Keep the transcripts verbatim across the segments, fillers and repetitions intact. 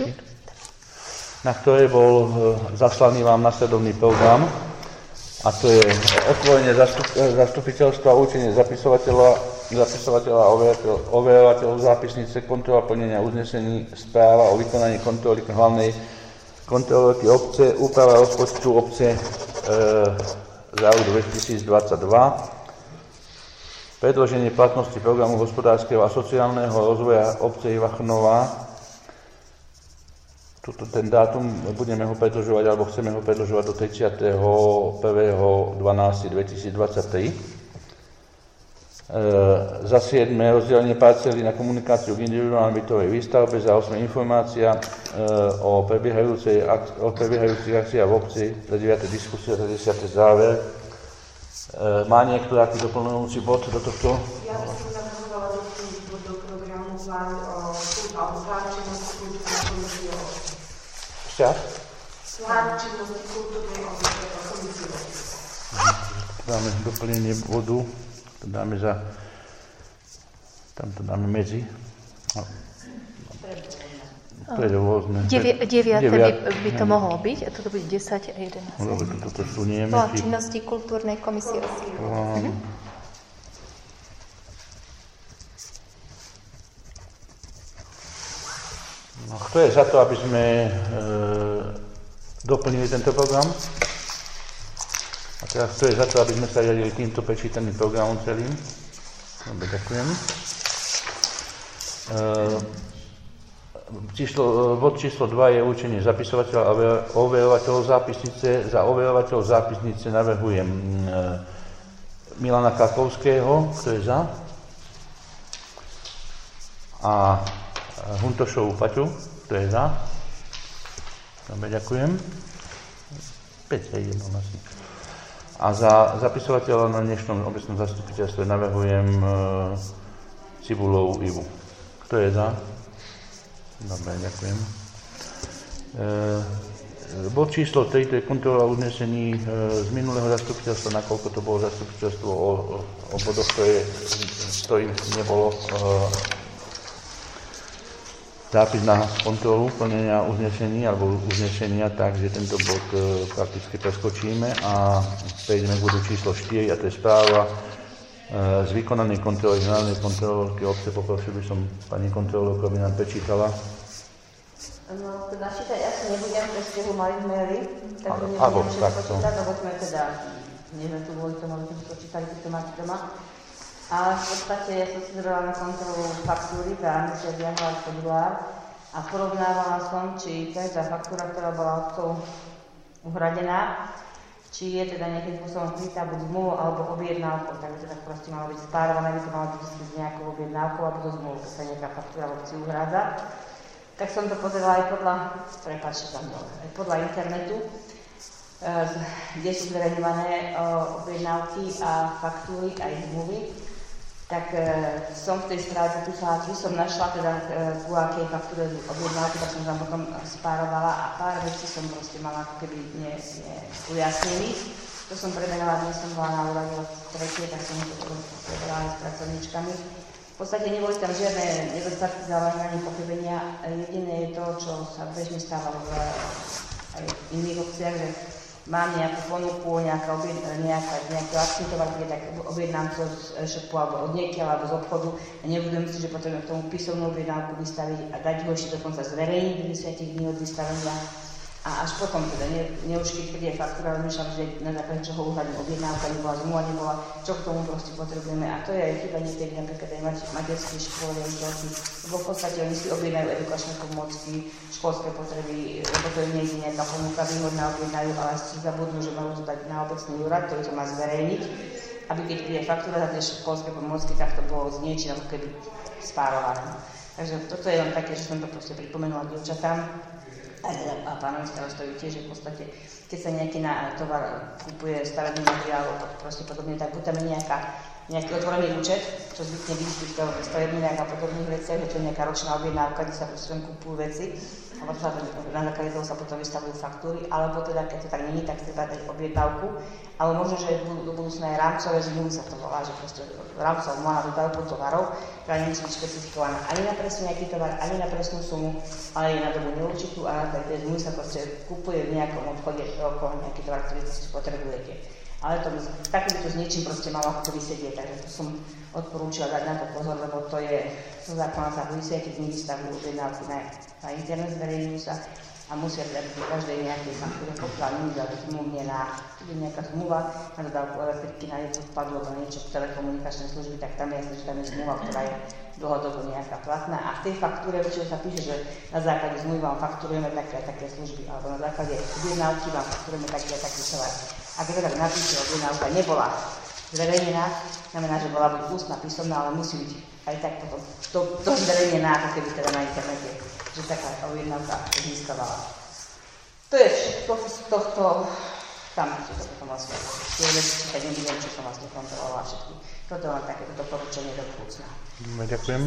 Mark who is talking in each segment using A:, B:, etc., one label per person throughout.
A: na ktorej bol zaslaný vám nasledovný program, a to je otvorenie zastup, zastupiteľstva, učenie zapisovateľa, zapisovateľa a overovateľov zápisnice, kontrola plnenia uznesení, správa o vykonaní kontroly hlavnej kontrolórky obce, úprava rozpočtu obce e, za rok dvetisícdvadsaťdva, predĺženie platnosti programu hospodárskeho a sociálneho rozvoja obce Iva Chrnová. Tuto ten dátum budeme ho predĺžovať, alebo chceme ho predĺžovať do tridsiateho prvého decembra dvetisícdvadsaťtri. E, za siedme rozdelenie parcely na komunikáciu k individuálnej bytovej výstavbe, za osme informácia e, o, prebiehajúcej, o prebiehajúcich akciách v obci, za deviate diskusie, za desiate záver. E, má niekto taký doplňujúci bod do tohto?
B: Ja by som navrhovala do programu plán o plán činnosti kultúrnej komisie o obci.
A: Čas?
B: Plán činnosti kultúrnej komisie o obci.
A: Dáme doplnenie bodu, to dáme za, tam to dáme medzi. No. To je rôzne.
C: deviate by, by to mohlo byť, a toto bude desať a jedenásť.
A: Lebo toto sunieme.
C: Plán činnosti kultúrnej komisie.
A: Plán. No, kto je za to, aby sme e, doplnili tento program? A teraz kto je za to, aby sme sa riadili týmto prečítaným programom celým? Dobre, ďakujem. E, číslo, bod číslo dva je určenie zapisovateľa a overovateľov zápisnice. Za overovateľov zápisnice navrhujem e, Milana Kakovského, kto je za? A Huntošovú Paťu, kto je za? Dobre, ďakujem. päť je jedno asi. A za zapisovateľa na dnešnom obecnom zastupiteľstve navrhujem e, Cibulovú Ivu. Kto je za? Dobre, ďakujem. E, bod číslo tri, to je kontrola uznesení e, z minulého zastupiteľstva, nakoľko to bolo zastupiteľstvo o, o, o bodoch, ktoré, ktorým nebolo e, zápis na kontrolu plnenia uznesení alebo uznesenia, takže tento bod e, prakticky preskočíme a prejdeme k bodu číslo štyri, a to je správa e, z vykonanej kontroly generálnej kontrolórky obce. Poprosil by som pani kontrolórku, aby nám prečítala.
D: No, teda čítať asi nebudem, pretože ho mali v maili, takže
A: Abo,
D: nebudem všetko čítať, lebo sme teda, nie sme tu kvôli tomu, aby sme to čítali, keď to máte doma. Ale v podstate ja som si zrobila na kontrolu faktúry za mesiac január február a porovnávala som, či každá faktúra, ktorá bola obcov uhradená, či je teda nejakým spôsobom krytá buď zmluvu alebo objednávkou, takže teda proste mala byť spárovaná, by to mala byť s nejakou objednávkou alebo zo zmluvu, keď sa nejaká faktúra v obci uhrádza. Tak som to pozerala aj podľa, prepáčte tam dole, aj podľa internetu, kde sú zverejňované objednávky a faktúry aj zmluvy. Tak e, som v tej správe popísala, či som našla teda e, ku akej faktúre objednávky, tak som tam potom spárovala a pár vecí som proste mala ako keby ne, ne ujasnených. To som preberala, dnes som bola na úrade od tretie, tak som to preberala aj s pracovníčkami. V podstate neboli tam žiadne nedostatky, záleženia ani pochybenia. Jediné je to, čo sa bežne stávalo v aj v iných obciach, že mám nejakú ponuku, nejaká nejaká, nejaký akčný tovar, tak objednám to z e-shopu alebo od niekiaľ alebo z obchodu a nebudem si, že potrebujem k tomu písomnú objednávku vystaviť a dať ho ešte dokonca zverejniť do desiatich dní od vystavenia. A až potom teda, ne, ne už keď je faktúra, rozmýšľam, že na základe čoho uhľadím objednávka, nebola zmluva, nebola, čo k tomu proste potrebujeme. A to je aj chyba niekedy napríklad aj materských škôl, učiteľky, lebo v podstate oni si objednajú edukačné pomôcky, školské potreby, lebo to je nie je nejaká ponuka, výhodná objednajú, ale si zabudnú, že majú to dať na obecný úrad, ktorý to má zverejniť, aby keď príde faktúra za tie školské pomôcky, tak to bolo z niečím ako keby spárované. Takže toto je len také, že som to proste pripomenula dievčatám. A pánovi starostovi tiež, že v podstate, keď sa nejaký na tovar kúpuje stavebný materiál, proste podobne, tak buď tam je nejaká nejaký otvorený účet, čo zvykne byť v týchto stavebninách a podobných veciach, že to je nejaká ročná objednávka, kde sa proste kupujú veci, a na základe toho sa potom vystavujú faktúry, alebo teda, keď to tak není, tak treba dať objednávku, ale možno, že do budúcna je rámcové zmluvy sa to volá, že proste rámcová zmluva na dodávku tovarov, ktorá nemusí byť špecifikovaná ani na presný nejaký tovar, ani na presnú sumu, ale je na dobu neurčitú a na tej zmluvy sa proste kupuje v nejakom obchode okolo nejaký tovar, ktorý proste potrebujete. Ale to takéto s niečím proste malo ako keby sedieť, takže to som odporúčila dať na to pozor, lebo to je, zo zákona sa vysia, keď mi vystavujú objednávky na, na internet, zverejňujú sa a musia teda byť každej nejakej faktúre pokladaní, aby zmluvne na nejaká zmluva na dodávku elektriky na jednu vpadlo alebo niečo telekomunikačné služby, tak tam je jasné, že tam je zmluva, ktorá je dlhodobo nejaká platná a v tej faktúre väčšinou sa píše, že na základe zmluvy vám fakturujeme také a také služby, alebo na základe objednávky vám fakturujeme taký a taký tovar. Ak je to tak napíše, objednávka nebola zverejnená, znamená, že bola buď ústna, písomná, ale musí byť aj tak potom to, to zverejnená, ako keby teda na internete, že taká objednávka získavala. To je všetko z tohto, tam si to potom vlastne, tie veci, tak nebudem, čo som vlastne kontrolovala všetky. Toto mám takéto doporučenie do budúcna.
A: Ďakujem.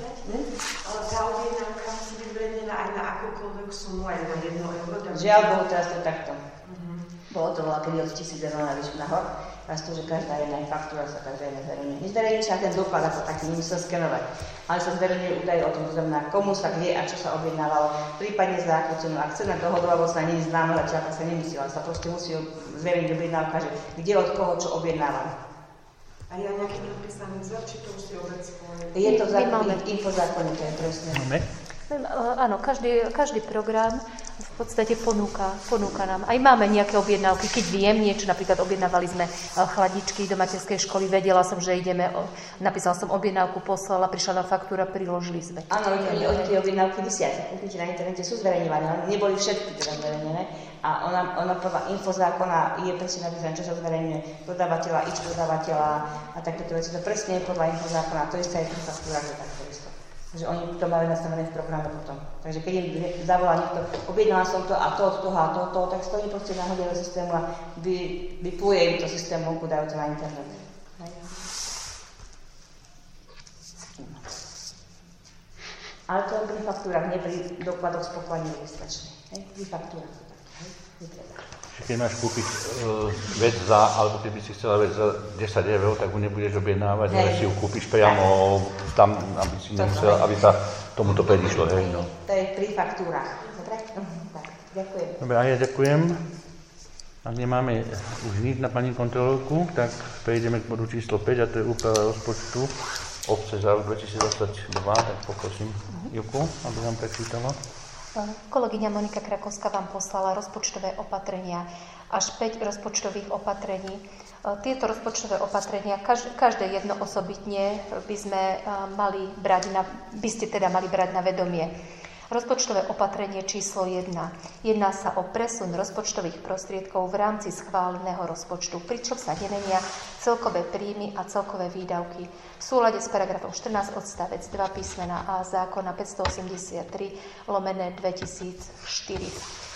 B: Ale tá objednávka musí byť zverejnená aj na akúkoľvek sumu, aj na jedno euro.
D: Žiaľ Bohu, teraz to takto. Bolo to bola kedy od tisíc eur na vyššie nahor. Teraz to, že každá jedna faktúra sa každá jedna zverejňuje. Nezverejňuje sa ten doklad ako taký, nemusel skenovať. Ale sa zverejňuje údaje o tom, to znamená, komu sa kde a čo sa objednávalo, prípadne za akú cenu. Ak cena dohodovo sa nie je známa, začiaľka sa nemusí, ale sa proste musí zverejniť objednávka, že kde od koho čo objednávam.
B: A je nejaký predpísaný vzor, či to už si obec svoje?
D: Je to v zákone, infozákone, to je presne.
A: Máme?
C: Áno, každý, každý program v podstate ponúka, ponúka nám. Aj máme nejaké objednávky, keď viem niečo, napríklad objednávali sme chladičky do materskej školy, vedela som, že ideme, napísala som objednávku, poslala, prišla na faktúra, priložili sme.
D: Áno, oni tie objednávky vysia, kúpite na internete, sú zverejňované, neboli všetky teda zverejnené. A ona, ona podľa infozákona je presne napísané, čo sa zverejňuje, dodávateľa, ič dodávateľa a takéto veci. To presne je podľa infozákona, to isté aj pri faktúrach, že takto isto. Takže oni to mali nastavené v programe potom. Takže keď im zavolá niekto, objednala som to a to od toho a to od toho, tak stojí proste na hodine systému a vy, vypluje im to systém vonku, dajú to na internet. Ale to pri faktúrach, nie pri dokladoch z pokladní registračnej. Pri faktúrach to tak, hej?
A: Keď máš kúpiť uh, vec za, alebo keď by si chcela vec za desať eur, tak ju nebudeš objednávať, ale si ju kúpiš priamo tam, aby si nemusela, aby sa tomuto predišlo, hej, no.
D: To je pri faktúrach. Dobre? Tak, ďakujem.
A: Dobre, a ja ďakujem. Ak nemáme už nič na pani kontrolórku, tak prejdeme k bodu číslo päť, a to je úprava rozpočtu obce za rok dvetisícdvadsaťdva, tak poprosím Juku, aby nám prečítala.
C: Kolegyňa Monika Krakovská vám poslala rozpočtové opatrenia, až päť rozpočtových opatrení. Tieto rozpočtové opatrenia, každé jedno osobitne by sme mali brať na, by ste teda mali brať na vedomie. Rozpočtové opatrenie číslo jedna. Jedná sa o presun rozpočtových prostriedkov v rámci schváleného rozpočtu, pričom sa nemenia celkové príjmy a celkové výdavky. V súlade s paragrafom štrnásť odstavec dva písmena A zákona päťstoosemdesiattri lomené dvetisícštyri.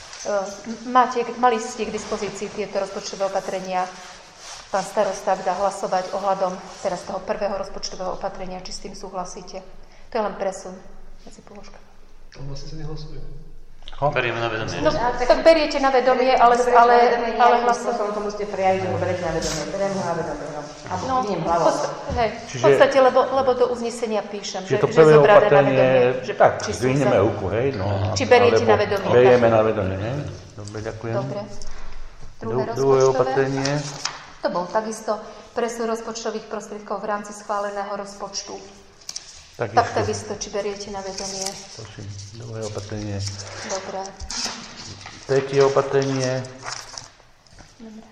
C: Máte, mali ste k dispozícii tieto rozpočtové opatrenia. Pán starosta dá hlasovať ohľadom teraz toho prvého rozpočtového opatrenia, či s tým súhlasíte. To je len presun medzi položkami.
E: To vlastne sa nehlasuje.
F: Berieme na vedomie.
C: No, tak beriete na vedomie, ale, ale, ale
D: hlasovať. To musíte prejaviť, že ho beriete na vedomie. Beriem ho na vedomie, no. A
C: no,
D: vidím
C: v,
D: hlavou.
C: podstate, hej, v podstate, lebo, lebo do uznesenia píšem, že,
A: to
C: že zobrané na vedomie.
A: Že, tak, zdvihneme ruku, hej. No,
C: či beriete na vedomie.
A: Berieme na vedomie, hej. Dobre, ďakujem.
C: Dobre. Druhé
A: Du, druhé opatrenie.
C: To bol takisto presun rozpočtových prostriedkov v rámci schváleného rozpočtu.
A: Takisto.
C: Tak takisto, či beriete na vedomie.
A: Prosím, druhé opatrenie.
C: Dobre.
A: Tretie opatrenie.
C: Dobre.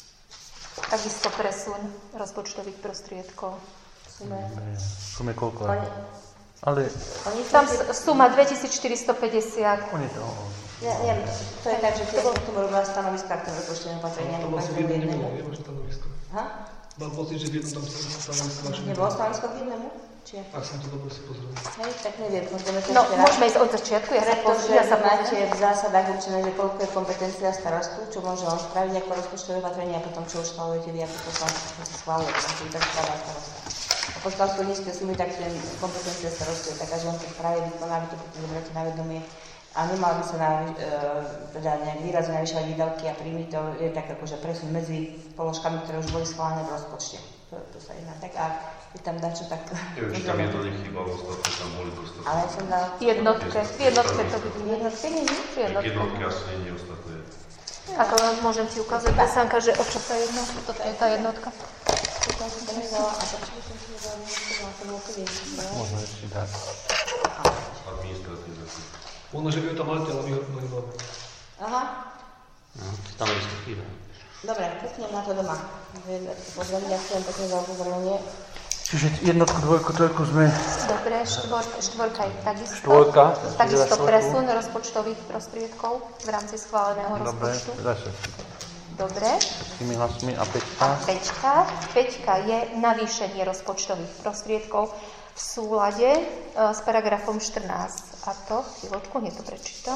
C: Takisto presun rozpočtových prostriedkov. Sume.
A: Sume koľko?
D: Oni,
A: Ale...
D: oni
C: Tam suma dvetisícštyristopäťdesiat.
A: On je to...
D: Ja, ja, to je tak, že tiež som tomu robila stanoviska k tým rozpočtovým opatreniam.
E: To vlastne v jednom nebolo, je vaše stanovisko.
D: Ha?
E: Mám pocit, že v jednom tam stanovisko vaše.
D: Nebolo stanovisko k jednému? Či
E: Ak som to dobre si pozrel.
D: Hej, tak neviem, môžeme to
C: No,
D: ešte raz.
C: môžeme ísť od začiatku, ja sa
D: Pretože
C: pozriem. Ja sa
D: máte
C: pozriem.
D: v zásadách určené, že koľko je kompetencia starostu, čo môže on spraviť ako rozpočtové opatrenie a potom čo už schvalujete vy ako poslanci, čo sa schvaluje, čo tak schválá starosta. A pokiaľ sú nízke sumy, tak ten kompetencia starostu je taká, že on to spraví, vykoná, vy to potom zoberiete na vedomie a nemal by sa na, e, teda nejak výrazne navyšovať výdavky a príjmy, to je tak akože presun medzi položkami, ktoré už boli schválené v rozpočte. To, to sa jedná tak, a je tam dačo tak...
G: Ja už tam jedno nechýbalo, ostatné tam boli dostatné.
D: Ale ja som dal...
C: Jednotke, v jednotke to vidím.
D: Jednotke nie, nie?
C: V
G: Tak
C: jednotke.
G: jednotky asi nie je ostatné.
C: Ako môžem ti ukázať, Besanka, že o čo tá jednotka? Toto je tá jednotka.
D: To som to nedala, a prečo by som si nedala jednotku, a to bolo to vieš, no?
A: Možno ešte dať.
G: Administratívne.
E: Možno, že by ho tam mali, ale my ho nemáme.
D: Aha,
F: No, stanovisko chýba.
D: dobre, peknem na to doma. Pozriem, ďakujem pekne za upozornenie.
A: Čiže jednotku, dvojku, trojku sme...
C: Dobre, štvorka, štvorka je takisto.
A: Štvorka.
C: Takisto
A: Štvorku.
C: presun rozpočtových prostriedkov v rámci schváleného
A: Dobre,
C: rozpočtu.
A: zase.
C: Dobre.
A: S tými hlasmi a
C: A
A: peťka.
C: peťka. Peťka je navýšenie rozpočtových prostriedkov v súlade e, s paragrafom štrnásť. A to, chvíľočku, hneď to prečítam.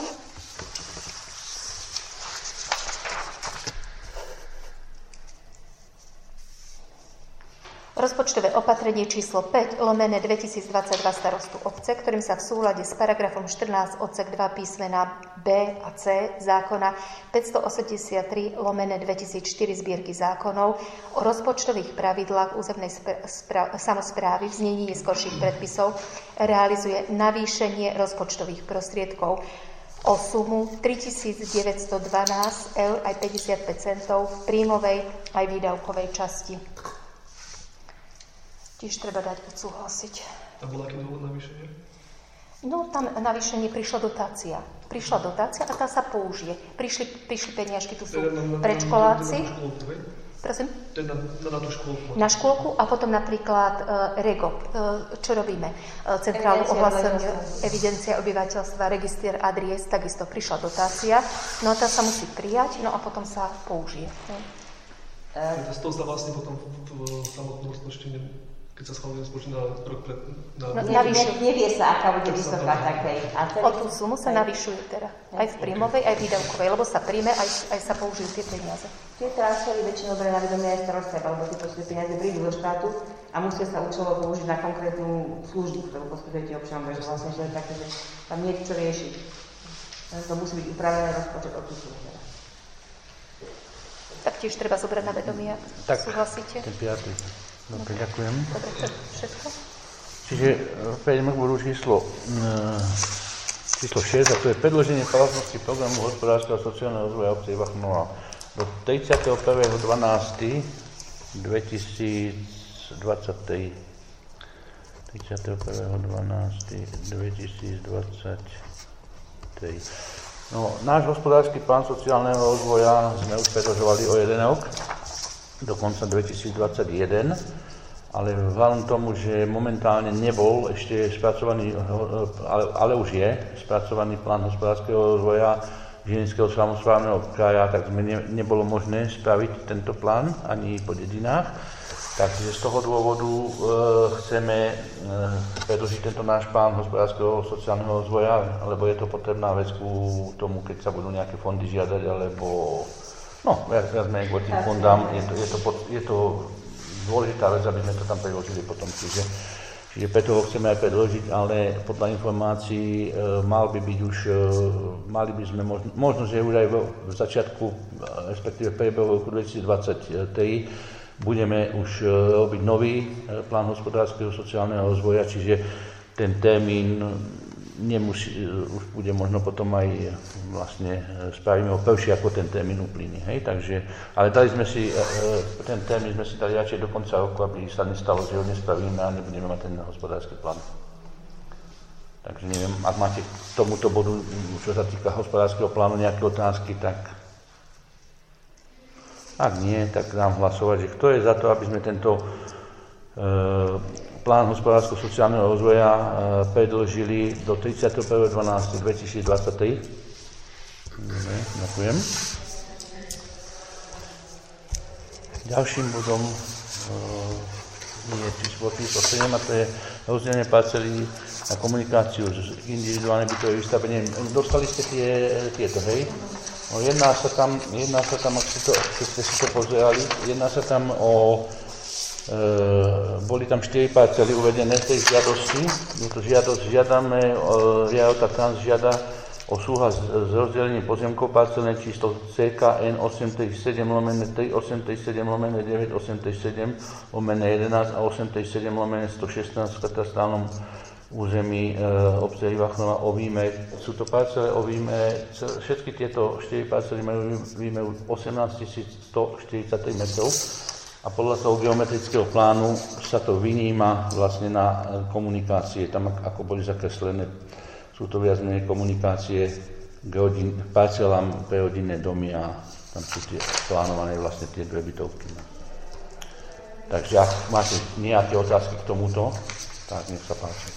C: Rozpočtové opatrenie číslo päť lomené dvetisícdvadsaťdva starostu obce, ktorým sa v súlade s paragrafom štrnásť odsek dva písmena B a C zákona päťstoosemdesiattri lomené dvetisícštyri zbierky zákonov o rozpočtových pravidlách územnej samosprávy v znení neskorších predpisov realizuje navýšenie rozpočtových prostriedkov o sumu tritisícdeväťstodvanásť eur aj päťdesiatpäť centov v príjmovej aj výdavkovej časti. Tiež treba dať odsúhlasiť.
E: A bol aký dôvod navýšenia?
C: No, tam navýšenie prišla dotácia. Prišla dotácia a tá sa použije. Prišli, prišli peniažky, tu sú
E: Teda na- na- na-
C: predškoláci.
E: Na tú škôlku, hej?
C: Prosím?
E: To je na, na, na tú škôlku.
C: Na škôlku a potom napríklad uh, REGOP. Uh, čo robíme? Uh, centrálnu
D: Evidencia
C: ohlásenie,
D: obyvateľstva.
C: evidencia obyvateľstva, register adries, takisto prišla dotácia. No a tá sa musí prijať, no a potom sa použije.
E: Teda z toho sa vlastne potom v, v, v samotnom rozpočte, ne- keď sa schváluje rozpočet na rok pred... Na,
C: No,
D: Ne, ne, nevie sa, aká bude vysoká tak hej. A
C: O tú sumu sa navyšuje teda. Aj v príjmovej, aj v výdavkovej, lebo sa príjme, aj, aj sa použijú tie peniaze.
D: Tie transfery väčšinou berie na vedomie aj starostia, alebo tieto tie peniaze prídu do štátu a musia sa účelovo použiť na konkrétnu službu, ktorú poskytujete občanom, takže vlastne že je také, že tam nie je čo riešiť. To musí byť upravené rozpočet od tú sumu.
C: Tak tiež treba zobrať na vedomie,
A: Tak.
C: súhlasíte?
A: Ten piatý. Dobre, ďakujem.
C: Dobre, čo, všetko?
A: Čiže e, prejdeme k bodu číslo, e, číslo šesť, a to je predloženie platnosti programu hospodárskeho a sociálneho rozvoja obce Vachnova do tridsiateho prvého decembra dvetisícdvadsať. tridsiateho prvého decembra dvetisícdvadsať. No, náš hospodársky plán sociálneho rozvoja sme už predložovali o jeden rok, do konca dvetisícdvadsaťjeden, ale vzhľadom tomu, že momentálne nebol ešte spracovaný, ale, ale už je spracovaný plán hospodárskeho rozvoja Žilinského samosprávneho kraja, tak sme ne, nebolo možné spraviť tento plán ani po dedinách. Takže z toho dôvodu e, chceme e, predložiť tento náš plán hospodárskeho sociálneho rozvoja, lebo je to potrebná vec ku tomu, keď sa budú nejaké fondy žiadať, alebo no, viac, viac menej k tým fondám. Je to, je, to, je to dôležitá vec, aby sme to tam predložili potom. Čiže, čiže preto ho chceme aj predložiť, ale podľa informácií e, mal by byť už, e, mali by sme možno, možno že už aj v, v začiatku, respektíve v priebehu roku dvetisícdvadsaťtri, budeme už robiť nový plán hospodárskeho sociálneho rozvoja, čiže ten termín nemusí, už bude možno potom aj vlastne spravíme ho prvšie, ako ten termín uplynie, hej, takže, ale dali sme si, ten termín sme si dali radšej do konca roku, aby sa nestalo, že ho nespravíme a nebudeme mať ten hospodársky plán. Takže neviem, ak máte k tomuto bodu, čo sa týka hospodárskeho plánu, nejaké otázky, tak ak nie, tak dám hlasovať, že kto je za to, aby sme tento e, plán hospodársko-sociálneho rozvoja e, predložili do tridsiateho prvého decembra dvetisícdvadsaťtri. Dobre, ďakujem. Ďalším bodom e, je číslo sedem, a to je rozdelenie parcelí na komunikáciu s individuálnym bytovým vystavením. Dostali ste tie, tieto, hej? No, jedná sa tam, jedná sa tam, ak ste, to, ak ste si to pozerali, jedná sa tam o, e, boli tam štyri parcely uvedené v tej žiadosti. Je to žiadosť, žiadame, Rialta Trans žiada o súhlas s rozdelením pozemkov parcelné číslo C K N osem tri sedem lomene tri, osem tri sedem lomene deväť, osem tri sedem lomene jedenásť a osem tri sedem lomene sto šestnásť v katastrálnom území e, obce Ivachnova o výmer. Sú to parcele o výmer, všetky tieto štyri parcely majú výmer osemnásťtisíc stoštyridsaťtri metrov a podľa toho geometrického plánu sa to vyníma vlastne na komunikácie, tam ako boli zakreslené. Sú to viac menej komunikácie k rodin, parcelám pre rodinné domy a tam sú tie plánované vlastne tie dve bytovky. Takže ak máte nejaké otázky k tomuto, tak nech sa páči.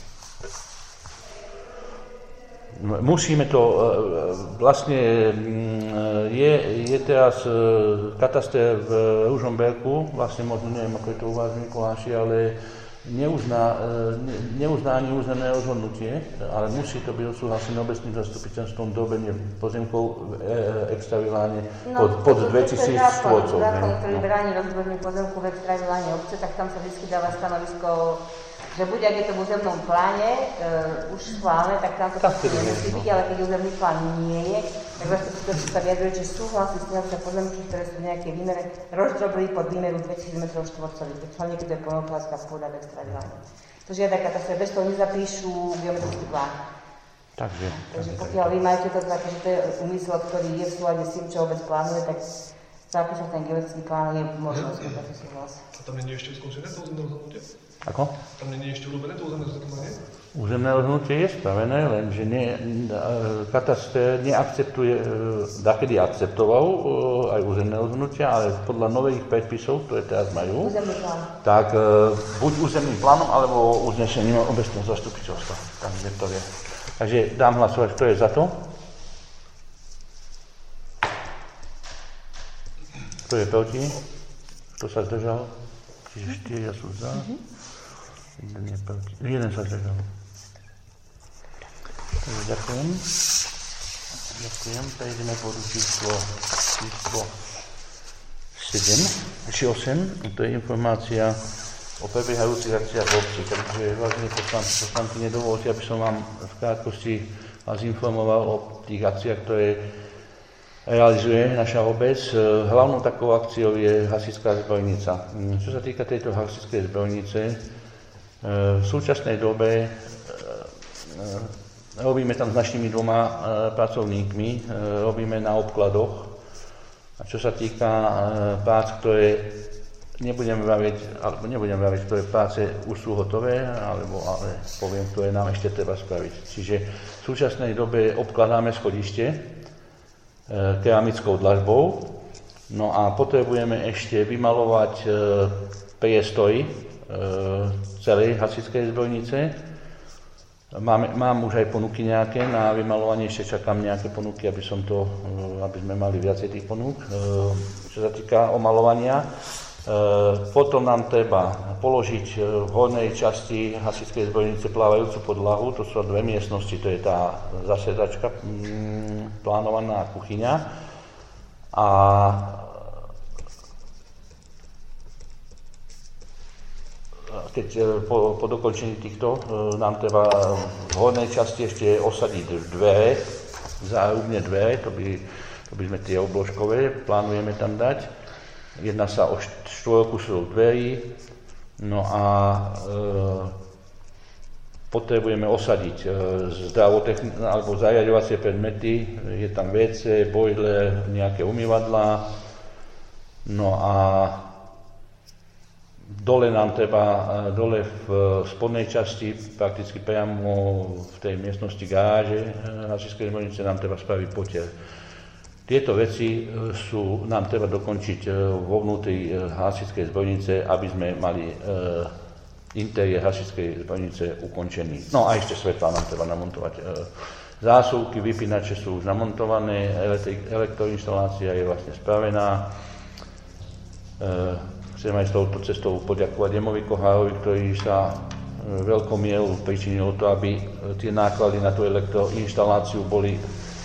A: Musíme to, vlastne je, je teraz kataster v Ružomberku, vlastne možno neviem, ako je to u vás v Mikuláši, ale neuzná, neuzná ani územné rozhodnutie, ale musí to byť odsúhlasené obecným zastupiteľstvom dobenie pozemkov extraviláne pod,
D: no,
A: pod dvetisíc štvorcov.
D: Zákon, ktorý bráni rozdobenie pozemkov v extraviláne obce, tak tam sa vždy dáva stanovisko, že buď ak je to v územnom pláne uh, už schválne, tak tam to tak nemusí byť, ale keď územný plán nie je, tak zastupiteľstvo sa vyjadruje, že súhlasí s tým, že pozemky, ktoré sú v nejakej výmere, rozdrobili pod výmeru dvetisíc metrov štvorcových, tak hlavne keď to je poľnohospodárska pôda v extraviláne. To žiada katastra, bez toho nezapíšu geometrický plán.
A: Takže,
D: Takže pokiaľ vy máte to také, že to je úmysel, ktorý je v súlade s tým, čo obec plánuje, tak zapísať ten geometrický plán je možnosť, že taký súhlas.
E: A tam nie je ešte skončené to územné rozhodnutie?
A: Ako?
E: Tam nie je ešte urobené to územné rozhodnutie?
A: Územné rozhodnutie je spravené, lenže ne, kataster neakceptuje, dakedy akceptoval aj územné rozhodnutia, ale podľa nových predpisov, ktoré teraz majú, tak buď územným plánom, alebo uznesením obecného zastupiteľstva. Takže to je. Takže dám hlasovať, kto je za to. Kto je proti? Kto sa zdržal? Čiže štyria sú za. Jeden je proti. Jeden sa zdržal. Takže ďakujem. Ďakujem. Prejdeme bodu číslo, číslo sedem, či osem. To je informácia o prebiehajúcich akciách v obci. Takže, vážení poslanci, poslanci, nedovolte, aby som vám v krátkosti vás informoval o tých akciách, ktoré realizuje naša obec. Hlavnou takou akciou je hasičská zbrojnica. Čo sa týka tejto hasičskej zbrojnice, v súčasnej dobe robíme tam s našimi dvoma pracovníkmi, robíme na obkladoch. A čo sa týka prác, ktoré nebudem vraviť, alebo nebudem vraviť, ktoré práce už sú hotové, alebo ale poviem, ktoré nám ešte treba spraviť. Čiže v súčasnej dobe obkladáme schodište keramickou dlažbou, no a potrebujeme ešte vymalovať priestoj celej hasičskej zbrojnice. Mám, mám už aj ponuky nejaké na vymalovanie, ešte čakám nejaké ponuky, aby som to, aby sme mali viacej tých ponúk. Čo sa týka omalovania, potom nám treba položiť v hornej časti hasičskej zbrojnice plávajúcu podlahu, to sú dve miestnosti, to je tá zasedačka plánovaná kuchyňa a keď po, po dokončení týchto nám treba v hornej časti ešte osadiť dvere, zárubne dvere, to by, to by sme tie obložkové, plánujeme tam dať. Jedná sa o štvorkusov dverí, no a e, potrebujeme osadiť e, zdravotechn- alebo zariaďovacie predmety, je tam vé cé, bojler, nejaké umývadlá, no a dole nám treba, dole v spodnej časti, prakticky priamo v tej miestnosti garáže hasičskej zbrojnice nám treba spraviť potier. Tieto veci sú, nám treba dokončiť vo vnútri hasičskej zbrojnice, aby sme mali e, interiér hasičskej zbrojnice ukončený. No a ešte svetla nám treba namontovať. E, zásuvky, vypínače sú už namontované, elektri- elektroinštalácia je vlastne spravená. E, chcem aj s touto cestou poďakovať Jemovi Kohárovi, ktorý sa veľkou mierou pričinilo to, aby tie náklady na tú elektroinštaláciu boli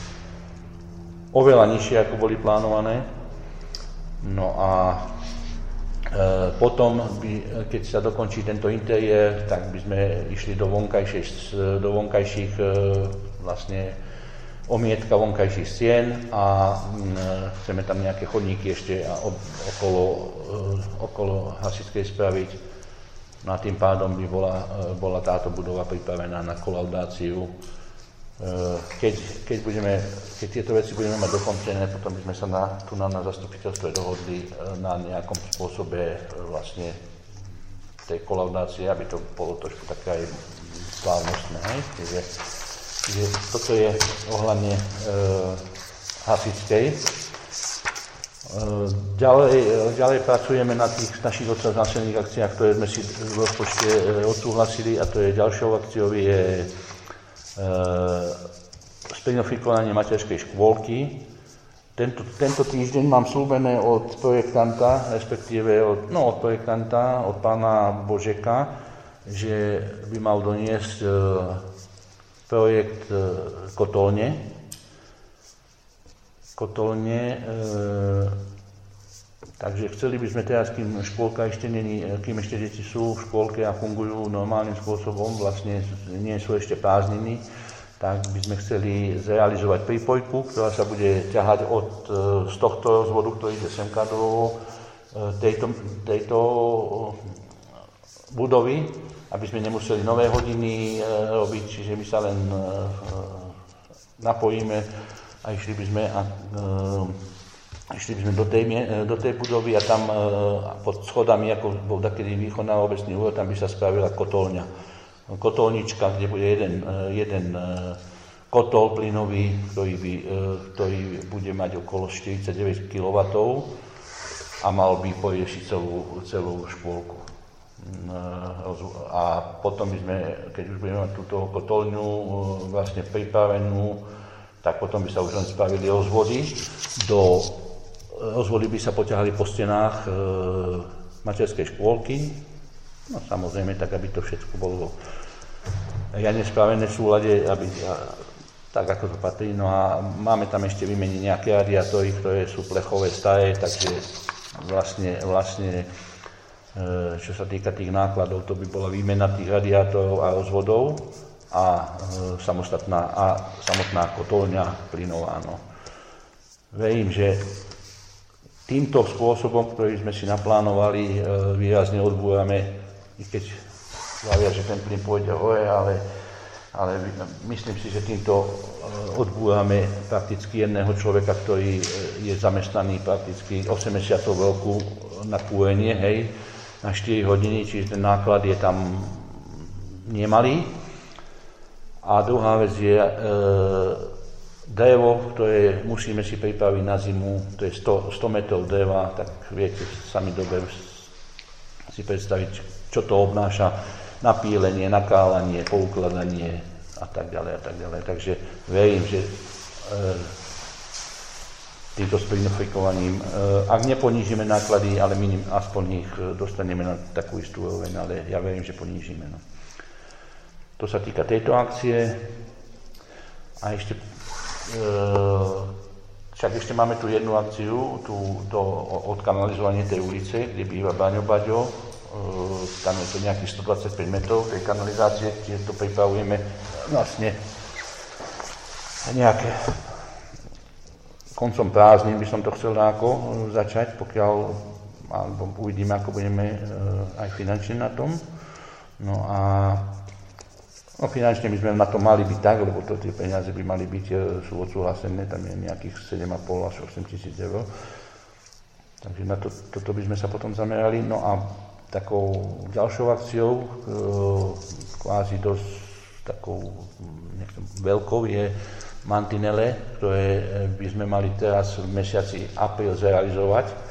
A: oveľa nižšie, ako boli plánované. No a e, potom, by, keď sa dokončí tento interiér, tak by sme išli do vonkajších, do vonkajších e, vlastne omietka vonkajších stien a e, chceme tam nejaké chodníky ešte a ob, okolo, e, okolo hasičskej spraviť. No a tým pádom by bola, e, bola táto budova pripravená na kolaudáciu. Keď, keď, budeme, keď tieto veci budeme mať dokončené, potom by sme sa na, tu na, na zastupiteľstve dohodli na nejakom spôsobe vlastne tej kolaudácie, aby to bolo trošku také aj slávnostné. Čiže, čiže toto je ohľadne e, hasičskej. E, ďalej, ďalej pracujeme na tých našich odsúhlasených akciách, ktoré sme si v rozpočte e, odsúhlasili, a to je ďalšou akciou je spegnofikovanie materskej škôlky. Tento, tento týždeň mám slúbené od projektanta, respektíve od, no, od projektanta, od pána Božeka, že by mal doniesť e, projekt e, kotolne. Kotolne, e, takže chceli by sme teraz, kým škôlka ešte není, kým ešte deti sú v škôlke a fungujú normálnym spôsobom, vlastne nie sú ešte prázdniny, tak by sme chceli zrealizovať prípojku, ktorá sa bude ťahať od, z tohto rozvodu, ktorý ide semka do tejto, tejto budovy, aby sme nemuseli nové hodiny robiť, čiže my sa len napojíme a išli by sme a, Išli by sme do tej, do tej budovy a tam e, pod schodami, ako bol takedy východ na obecný úrad, tam by sa spravila kotolňa. Kotolnička, kde bude jeden, jeden e, kotol plynový, ktorý, by, e, ktorý bude mať okolo štyridsaťdeväť kilowattov a mal by poriešiť celú, celú škôlku. E, a potom by sme, keď už budeme mať túto kotolňu e, vlastne pripravenú, tak potom by sa už len spravili rozvody do Rozvody by sa poťahali po stenách e, materskej škôlky. No samozrejme, tak aby to všetko bolo riadne spravené v súlade, aby, a, tak ako to patrí. No a máme tam ešte vymeniť nejaké radiátory, ktoré sú plechové, staré, takže vlastne, vlastne e, čo sa týka tých nákladov, to by bola výmena tých radiátorov a rozvodov a e, samostatná a samotná kotolňa plynová. No. Verím, že týmto spôsobom, ktorý sme si naplánovali, výrazne odbúrame, i keď hlavia, že ten plyn pôjde hore, ale, ale myslím si, že týmto odbúrame prakticky jedného človeka, ktorý je zamestnaný prakticky osem mesiacov v roku na kúrenie, hej, na štyri hodiny, čiže ten náklad je tam nemalý. A druhá vec je, e, drevo, ktoré musíme si pripraviť na zimu, to je sto, sto metrov dreva, tak viete sami dobre si predstaviť, čo to obnáša, napílenie, nakálanie, poukladanie a tak ďalej a tak ďalej. Takže verím, že e, týmto spegnofikovaním, e, ak neponížime náklady, ale minim, aspoň ich dostaneme na takú istú úroveň, ale ja verím, že ponížime. No. To sa týka tejto akcie. A ešte však ešte máme tu jednu akciu, tu do odkanalizovanie tej ulice, kde býva Baňo Baďo. Tam je to nejakých stodvadsaťpäť metrov tej kanalizácie, kde to pripravujeme vlastne nejaké koncom prázdnin by som to chcel ako začať, pokiaľ alebo uvidíme, ako budeme aj finančne na tom. No a No finančne by sme na to mali byť tak, lebo to, tie peniaze by mali byť, sú odsúhlasené, tam je nejakých sedem a pol až osem tisíc eur. Takže na to, toto by sme sa potom zamerali. No a takou ďalšou akciou, e, kvázi dosť takou nechcem, veľkou je mantinele, ktoré by sme mali teraz v mesiaci apríl zrealizovať. E,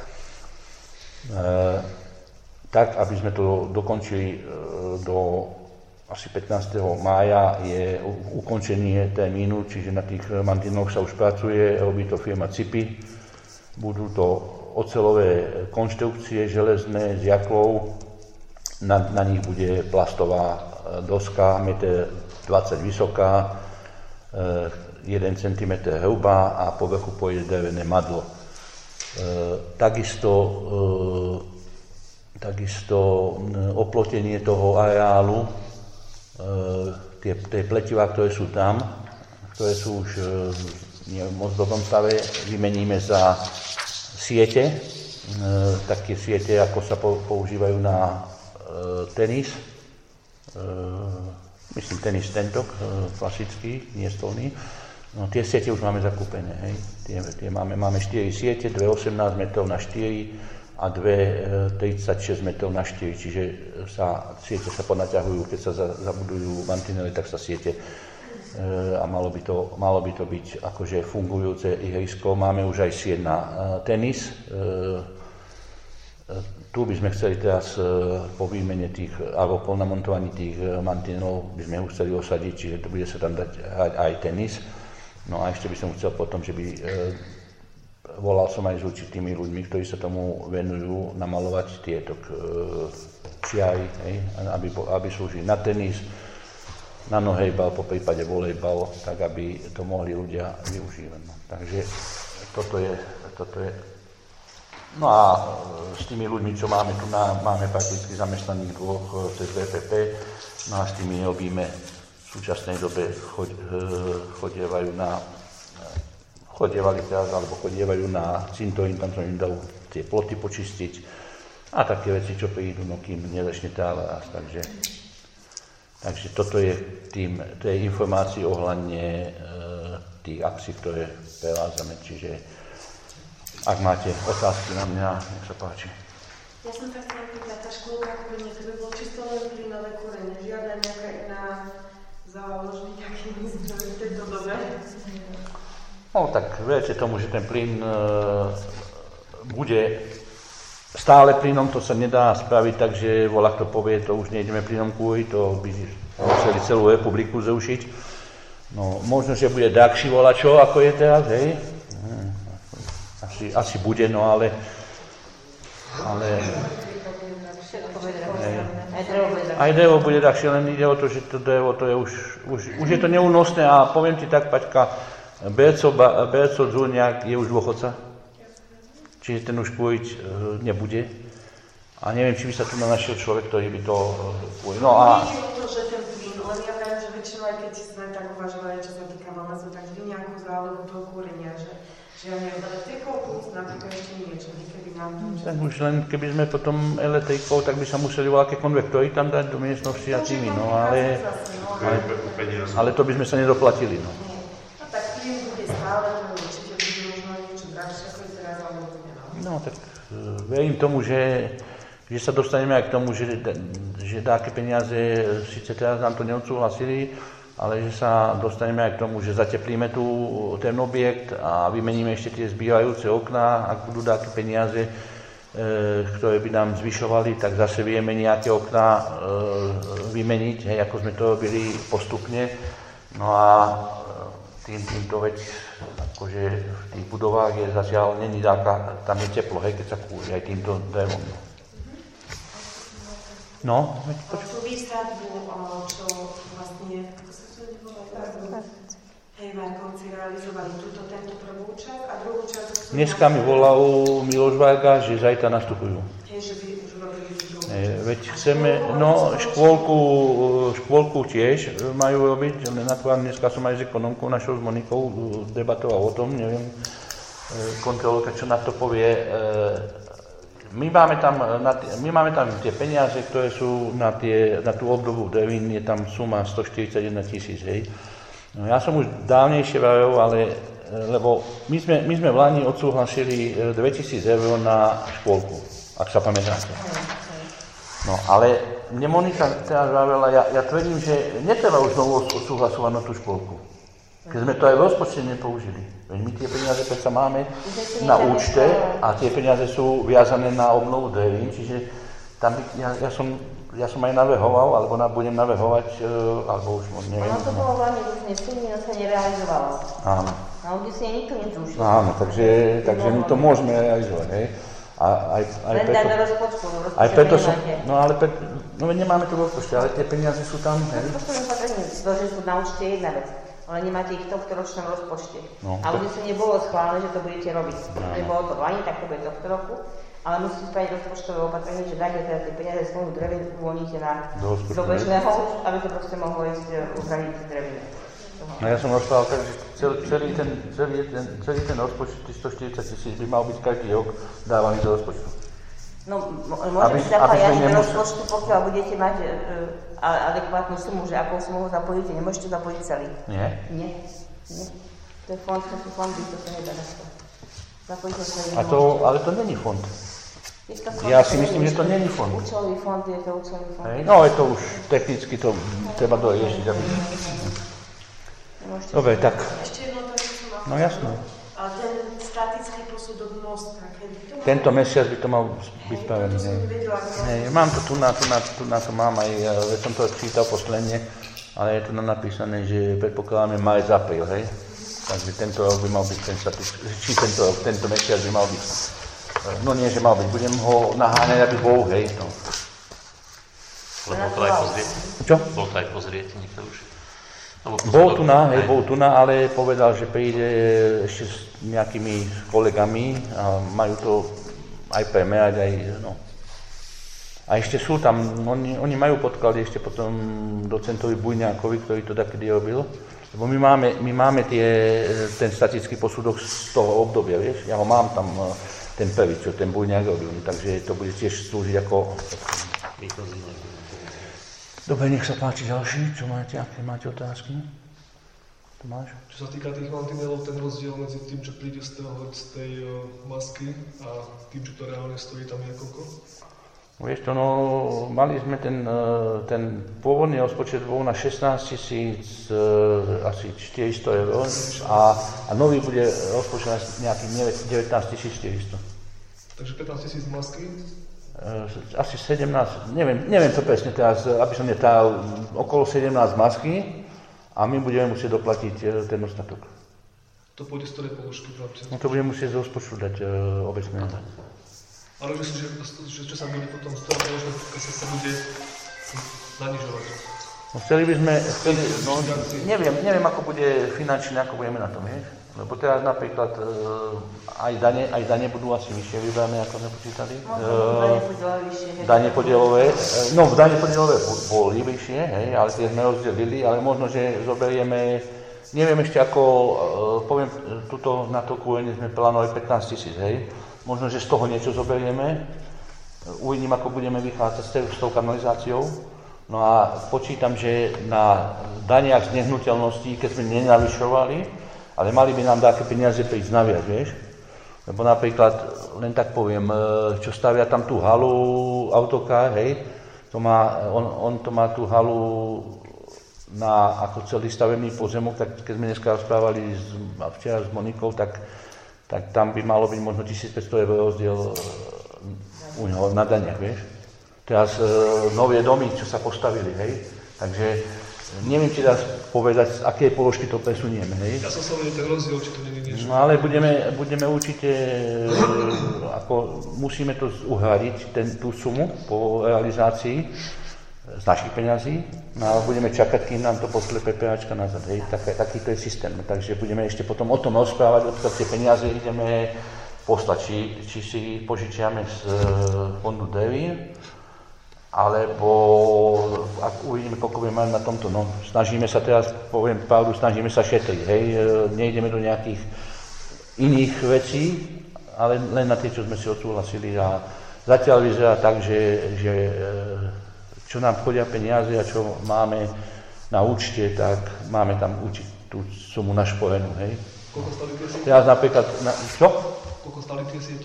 A: tak, aby sme to dokončili e, do asi pätnásteho mája je ukončenie termínu, čiže na tých mantineloch sa už pracuje, robí to firma Cipy. Budú to oceľové konštrukcie železné s jaklou, na, na nich bude plastová doska jeden dvadsať vysoká, jeden centimeter hrubá a po vrchu pôjde drevené madlo. Takisto, takisto oplotenie toho areálu, tie, tie pletivá, ktoré sú tam, ktoré sú už nie v moc dobrom stave, vymeníme za siete, také siete, ako sa používajú na tenis, myslím tenis tentok, klasický, nie stolný. No, tie siete už máme zakúpené, hej. Tie, tie máme, máme štyri siete, dve osemnásť metrov na štyri a dve tridsaťšesť metrov na štyri, čiže sa, siete sa ponaťahujú, keď sa za, zabudujú mantinely, tak sa siete e, a malo by, to, malo by to byť akože fungujúce ihrisko. Máme už aj sieť na e, tenis. E, e, tu by sme chceli teraz e, po výmene tých, alebo po namontovaní tých mantinelov by sme ho chceli osadiť, čiže to bude sa tam dať hrať aj tenis. No a ešte by som chcel potom, že by e, volal som aj s určitými ľuďmi, ktorí sa tomu venujú, namalovať tieto e, čiary, hej, aby, aby slúžili na tenis, na nohejbal, po prípade volejbal, tak aby to mohli ľudia využívať. No. Takže toto je, toto je. No a s tými ľuďmi, čo máme tu, na, máme prakticky zamestnaných dvoch cez vé pé pé, no a s tými robíme v súčasnej dobe chod, chodievajú na, chodievali teraz, alebo chodievajú na cintorín, tam som im dal tie ploty počistiť a také veci, čo prídu, no kým nezačne táva. Takže, takže toto je tým, to je informácií ohľadne e, tých akcií, ktoré prevádzame, čiže ak máte otázky na mňa, nech sa páči.
B: Ja som tak chcela pýtať, tá škôlka kúrenie, to by bolo čisto len plynové kúrenie, žiadna nejaká iná záložný nejaký zdroj v tejto dobe?
A: No tak viete tomu, že ten plyn e, bude stále plynom, to sa nedá spraviť, takže volá, kto povie, to už nejdeme plynom kúriť, to by museli celú republiku zrušiť. No možno, že bude drahší volačo, ako je teraz, hej? Asi, asi bude, no ale... ale aj drevo bude drahšie, len ide o to, že to drevo, to je už, už, už je to neúnosné a poviem ti tak, Paťka, Berco, Berco Dzurňák je už dôchodca, čiže ten už kúriť e, nebude a neviem, či by sa tu našiel človek, ktorý by to kúril. No a...
B: Nie je to, že ten plyn, len ja viem, že väčšinou, aj keď sme tak uvažovali, čo sa týka Vamazu, tak vždy nejakú zálohu toho kúrenia, že že ja neviem, elektrikou plus napríklad ešte niečo, keby nám to...
A: Tak už len keby sme potom elektrikou, tak by sa museli voľaké konvektory tam dať do miestnosti a tými, no ale, ale, ale to by sme sa nedoplatili, no.
B: No tak plyn bude stále, určite bude možno niečo drahšie, ako je teraz, ale bude, no.
A: No tak verím tomu, že, že sa dostaneme aj k tomu, že, že také peniaze, síce teraz nám to neodsúhlasili, ale že sa dostaneme aj k tomu, že zateplíme tu ten objekt a vymeníme ešte tie zbývajúce okná, ak budú také peniaze, e, ktoré by nám zvyšovali, tak zase vieme nejaké okná e, vymeniť, hej, ako sme to robili postupne. No a tým, týmto veď, akože v tých budovách je zatiaľ, není dáka, tam je teplo, hej, keď sa kúri aj týmto drevom. No, veď počuť.
B: Tú výstavbu, čo vlastne, ako sa to nevolá, hej, Varkovci realizovali túto, tento prvú časť a druhú časť...
A: Dneska mi volal Miloš Varga, že zajtra nastupujú.
B: Hej, že by už robili druhú
A: Hej, veď chceme, no škôlku, škôlku tiež majú robiť, len akurát dneska som aj s ekonomkou našou, s Monikou, debatoval o tom, neviem, kontrolka, čo na to povie. My máme tam, na t- my máme tam tie peniaze, ktoré sú na, tie, na tú obdobu drevín, je tam suma stoštyridsaťjeden tisíc, hej. No, ja som už dávnejšie vravil, ale, lebo my sme, my sme v Lani odsúhlasili dvetisíc eur na škôlku, ak sa pamätáte. No, ale mne Monika teraz vravila, ja, ja tvrdím, že netreba už znovu odsúhlasovať na tú škôlku. Keď sme to aj v rozpočte nepoužili. Veď my tie peniaze predsa máme na účte a tie peniaze sú viazané na obnovu drevín, čiže tam by, ja, ja, som, ja som aj navrhoval, alebo na, budem navrhovať, alebo už neviem.
D: Ono to bolo veľmi uznesenie, no sa nerealizovalo.
A: Áno.
D: Na uznesenie nikto nezrušil.
A: Áno, takže, takže my to môžeme realizovať, hej. A aj, aj
D: len
A: preto,
D: dáme rozpočtu, no
A: aj preto som,
D: nemáte.
A: no ale pre, no nemáme to v rozpočte, ale tie peniaze sú tam, hej?
D: Rozpočtové opatrenie, to, že sú na účte je jedna vec, ale nemáte ich v tohto ročnom rozpočte.
A: No,
D: a
A: to...
D: už sa nebolo schválené, že to budete robiť.
A: No, no.
D: Nebolo to v lani, tak to bude tohto roku, ale musíte spraviť rozpočtové opatrenie, že dáte teda tie peniaze z fondu drevin uvoľníte na
A: do,
D: do bežného, aby to proste mohlo ísť uhradiť dreviny.
A: No ja som rozprával tak, že celý, celý, ten, celý, ten, celý ten rozpočet, tých stoštyridsať tisíc by mal byť každý rok dávaný do rozpočtu.
D: No, môžete sa zapájať do rozpočtu, pokiaľ budete mať uh, adekvátnu sumu, že akou sumu ho zapojíte, nemôžete zapojiť celý.
A: Nie?
D: Nie, nie. To je fond, to sú fondy, to sa nedá na to. Zapojíte celý.
A: A to, ale to není fond.
D: Je to fond.
A: Ja si myslím, že to není fond.
D: Účelový fond je to účelový fond.
A: Hej, no je to už technicky, to treba doriešiť, aby... Dobre, tak.
B: Ešte jedno to, čo som
A: No jasno.
B: A ten statický posudok mostka, kedy to má...
A: Tento mesiac by to mal byť spravený, hej. Hej, mám to tu na, tu na, tu na to mám aj, ja som to čítal posledne, ale je tu napísané, že predpokladáme maj z apríl, hej. Takže tento rok by mal byť ten statický, či tento rok, tento mesiac by mal byť, no nie, že mal byť, budem ho naháňať, aby bol, hej, to.
F: Bol to aj pozrieť?
A: Čo?
F: Bol to aj pozrieť, niekto už.
A: Bol tu na, hej, bol tu na, ale povedal, že príde ešte s nejakými kolegami a majú to aj premerať, aj, no. A ešte sú tam, oni, oni majú podklady ešte potom docentovi Bujňákovi, ktorý to takedy robil, lebo my máme, my máme tie, ten statický posudok z toho obdobia, vieš, ja ho mám tam, ten prvý, čo ten Bujňák robil, takže to bude tiež slúžiť ako... Dobre, nech sa páči ďalší. Čo máte? Aké máte otázky? Tomáš?
E: Čo sa týka tých mantinelov, ten rozdiel medzi tým, čo príde z, toho, z tej uh, masky a tým, čo to reálne stojí, tam je koľko?
A: Vieš to, no, mali sme ten, uh, ten pôvodný rozpočet bol na šestnásť tisíc, uh, asi štyristo eur a, a nový bude rozpočet na nejakých devätnásť tisíc štyristo.
E: Takže pätnásť tisíc masky?
A: Asi sedemnásť, neviem, neviem to presne teraz, aby som netáhal, okolo sedemnásť masky a my budeme musieť doplatiť ten ostatok.
E: To pôjde z ktorej položky?
A: No to budeme musieť z rozpočtu dať uh, obecné.
E: Ale že, že, že, že sa bude potom z toho položka sa bude zanižovať?
A: No chceli by sme, chceli, no neviem, neviem ako bude finančne, ako budeme na tom, vieš? Lebo teraz napríklad uh, aj, dane, aj dane budú asi vyššie vybrané, ako sme počítali. Uh, dane podielové, no v dane podielové boli vyššie, hej, ale tie sme rozdelili, ale možno, že zoberieme, neviem ešte ako, uh, poviem, tuto na to kúrenie sme plánovali pätnásť tisíc, hej. Možno, že z toho niečo zoberieme, uvidím, ako budeme vychádzať s tou kanalizáciou. No a počítam, že na daniach z nehnuteľností, keď sme nenavyšovali, ale mali by nám také peniaze prísť naviac, vieš? Lebo napríklad, len tak poviem, čo stavia tam tú halu autokár, hej, to má, on, on to má tú halu na ako celý stavebný pozemok, tak keď sme dneska rozprávali s, včera s Monikou, tak, tak tam by malo byť možno tisícpäťsto eur rozdiel u neho na daniach, vieš? Teraz e, nové domy, čo sa postavili, hej, takže neviem ti teraz povedať, z akej položky to presunieme, hej.
E: Ja som sa vedel ten rozdiel, či to nie je niečo.
A: No ale budeme, budeme určite, ako musíme to uhradiť, ten, tú sumu po realizácii z našich peňazí, no ale budeme čakať, kým nám to pošle PPAčka nazad, hej, tak, takýto je systém, takže budeme ešte potom o tom rozprávať, odkiaľ tie peniaze ideme poslať, či, či si požičiame z fondu Devín, alebo ak uvidíme, koľko budeme mať na tomto, no snažíme sa teraz, poviem pravdu, snažíme sa šetriť, hej, nejdeme do nejakých iných vecí, ale len na tie, čo sme si odsúhlasili a zatiaľ vyzerá tak, že, že čo nám chodia peniaze a čo máme na účte, tak máme tam tú sumu našporenú, hej.
E: Koľko stali tie siete?
A: Teraz napríklad, na, čo?
E: Koľko stali tie siete?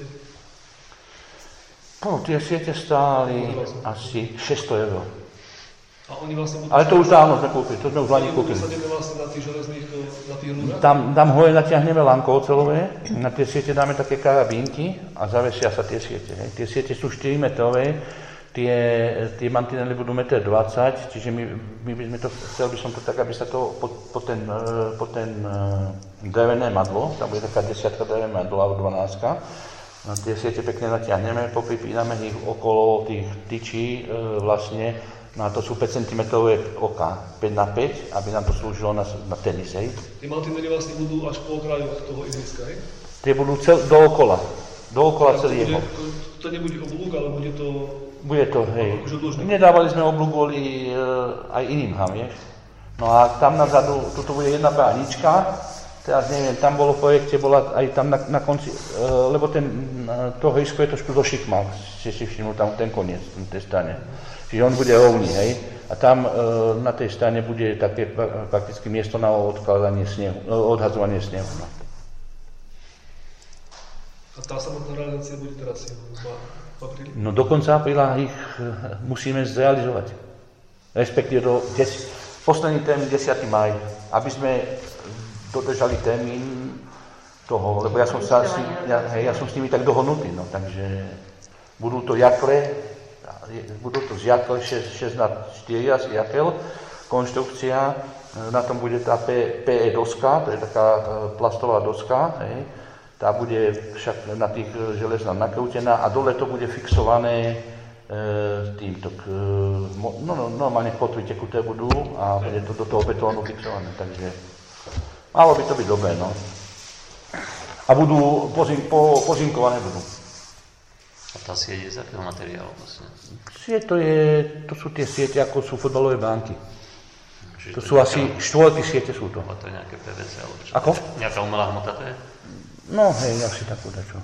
A: No, tie siete stáli asi šesťsto eur.
E: A oni vlastne budú...
A: Ale to už dávno sme kúpili, to sme už v Lani kúpili.
E: Oni vlastne na tých železných, na tých rúdach?
A: Tam, tam hore natiahneme lanko oceľové, na tie siete dáme také karabínky a zavesia sa tie siete. Hej. Tie siete sú štyri metrové, tie, tie mantinely budú jeden dvadsať metrov, čiže my, my by sme to, chcel by som to tak, aby sa to po, po ten, po ten drevené madlo, tam bude taká desiatka drevené madlo alebo dvanástka, No, tie siete pekne natiahneme, popripíname ich okolo tých tyčí e, vlastne, no a to sú päť centimetrov oka, päť na päť, aby nám to slúžilo na, na tenis, hej.
E: Tie mantinely vlastne budú až po okraju toho ihriska, hej?
A: Tie budú cel, dookola, dookola celý jeho.
E: To, to nebude oblúk, ale bude to...
A: Bude to, hej.
E: Akože dĺžka.
A: Nedávali sme oblúk kvôli e, aj iným ham, vieš. No a tam nazadu, tuto bude jedna bránička. Teraz neviem, tam bolo v projekte, bola aj tam na, na konci, e, lebo ten, to hejsko je trošku zošikmal, ste si všimnú tam ten koniec, na tej strane. Čiže on bude rovný, hej. A tam e, na tej strane bude také prakticky miesto na odkladanie snehu, odhadzovanie snehu. No.
E: A tá samotná realizácia bude teraz v apríli?
A: No do konca apríla ich musíme zrealizovať. Respektíve do des, posledný termín desiateho mája, aby sme dodržali termín toho, lebo ja som, sa, ja, ja som s nimi tak dohodnutý, no, takže budú to jakle, budú to z jakle šesť na štyri asi jakel, konštrukcia, na tom bude tá pé é doska, to je taká plastová doska, hej, tá bude však na tých železnách nakrútená a dole to bude fixované e, týmto, k, no, no, normálne kotvy tekuté budú a bude to do toho betónu fixované, takže malo by to byť dobré, no. A budú pozim, po, pozinkované budú.
F: A tá sieť je z akého materiálu vlastne?
A: Sieť to je, to sú tie siete, ako sú futbalové bránky.
F: Čiže
A: to sú asi štvorky siete sú to.
F: A to je nejaké pé vé cé, alebo čo?
A: Ako?
F: Nejaká umelá hmota to je?
A: No hej, asi takú dačo.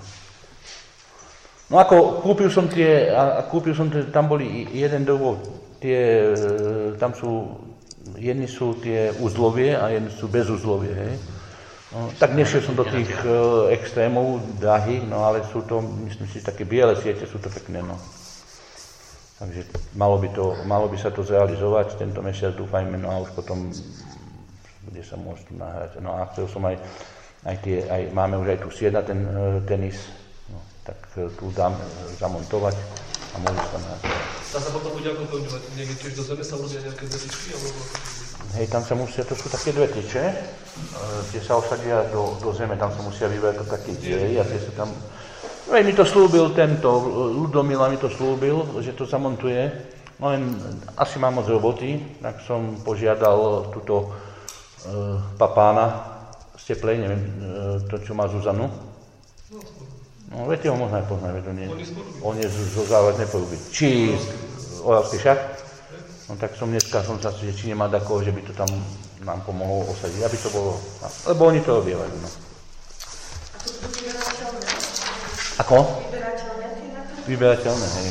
A: No ako kúpil som tie, a, a kúpil som tie, tam boli jeden dôvod, tie, tam sú, jedni sú tie uzlovie a jedni sú bezuzlovie, hej. No, tak nešiel som do tých uh, extrémov drahých, no ale sú to, myslím si, také biele siete, sú to pekné, no. Takže malo by, to, malo by sa to zrealizovať, tento mesiac dúfajme, no a už potom bude sa môcť tu nahrať. No a chcel som aj, aj tie, aj, máme už aj tu sieť na ten uh, tenis, no, tak uh, tu dám uh, zamontovať a môže sa nahrať.
E: Tá sa potom bude ako používať? Niekde tiež do zeme sa urobia nejaké zvetičky, alebo...
A: Hej, tam sa musia, to sú také dve tyče, e, tie sa osadia do, do zeme, tam sa musia vyberať také diery a tie sa tam... No mi to slúbil tento, Ludomila mi to slúbil, že to zamontuje, no len asi mám moc roboty, tak som požiadal túto e, papána z Teplej, neviem, e, to čo má Zuzanu. No, viete ho možno aj poznať, to nie. On je zo Závodnej Poruby. Či Oravský šach? No tak som dneska som sa, že či nemá takého, že by to tam nám pomohol osadiť, aby to bolo, lebo oni to robievajú, no.
B: A to budú vyberateľné?
A: Ako?
B: Vyberateľné tie na to?
A: Vyberateľné, hej.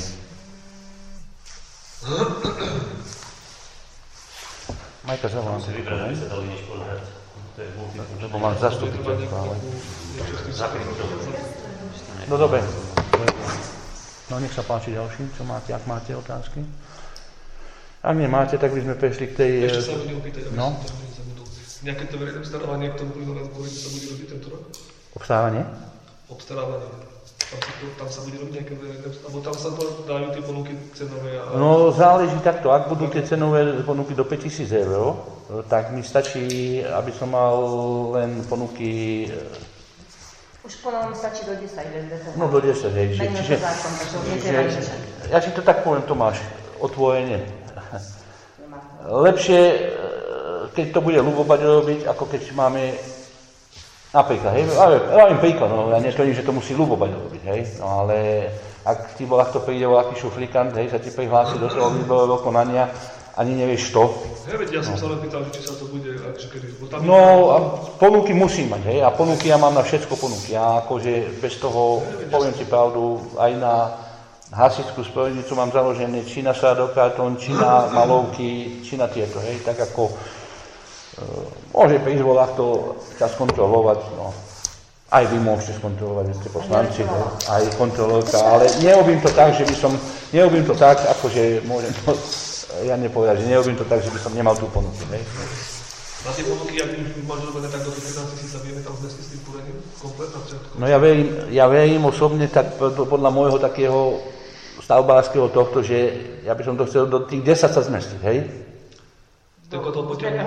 A: Majka, zavolám si
F: vybrať, aby sa dali niečo podľať. To je multifunkčné.
A: Lebo mám zastupiteľstvo, ale...
F: Zakryť to.
A: No dobre. No nech sa páči ďalším, čo máte, ak máte otázky. Ak nemáte, tak by sme prešli k tej...
E: Ešte sa budem opýtať, aby
A: no?
E: som tam nezabudol. Nejaké to verejné obstarávanie k tomu plynovému koridu sa bude robiť tento rok?
A: Obstávanie?
E: Obstarávanie. Tam sa, to, tam sa bude robiť nejaké verejné obstarávanie, alebo tam sa dajú tie ponuky cenové a...
A: No záleží takto, ak budú tie cenové ponuky do päťtisíc eur, tak mi stačí, aby som mal len ponuky...
D: Už ponovom stačí do desať, bez desať.
A: No do desať, hej. Čiže, čiže, ja si to tak poviem, Tomáš, otvorene. Lepšie, keď to bude ľubovať robiť, ako keď máme napríklad, hej, ale ja viem príklad, no ja netvrdím, že to musí ľubovať robiť, hej, no ale ak ti volá, kto príde, volá aký šuflikant, hej, sa ti prihlási do toho výberového konania, ani nevieš to.
E: Ja, veď, ja som no. sa len pýtal, či sa to bude, akže kedy, tam...
A: No, a ponuky musím mať, hej, a ponuky ja mám na všetko ponuky, ja akože bez toho, poviem ti pravdu, aj na hasičskú spojnicu mám založené či na sádokartón, či na malovky, či na tieto, hej, tak ako e, môže prísť volať to čas kontrolovať, no. Aj vy môžete skontrolovať, že ste poslanci, hej, aj kontrolórka, ale neobím to tak, že by som, neobím to tak, akože môžem to, ja nepovedať, že neobím to tak, že by som nemal tú ponuku, hej.
E: Na tie ponuky, ak už máš robené tak do pätnásť tisíc sa vieme tam zmestiť s tým kúrením, komplet na všetko?
A: No ja verím, ja verím osobne tak podľa môjho takého stavbárskeho tohto, že ja by som to chcel do tých desať sa zmestiť, hej?
E: Ten kotol potiahne.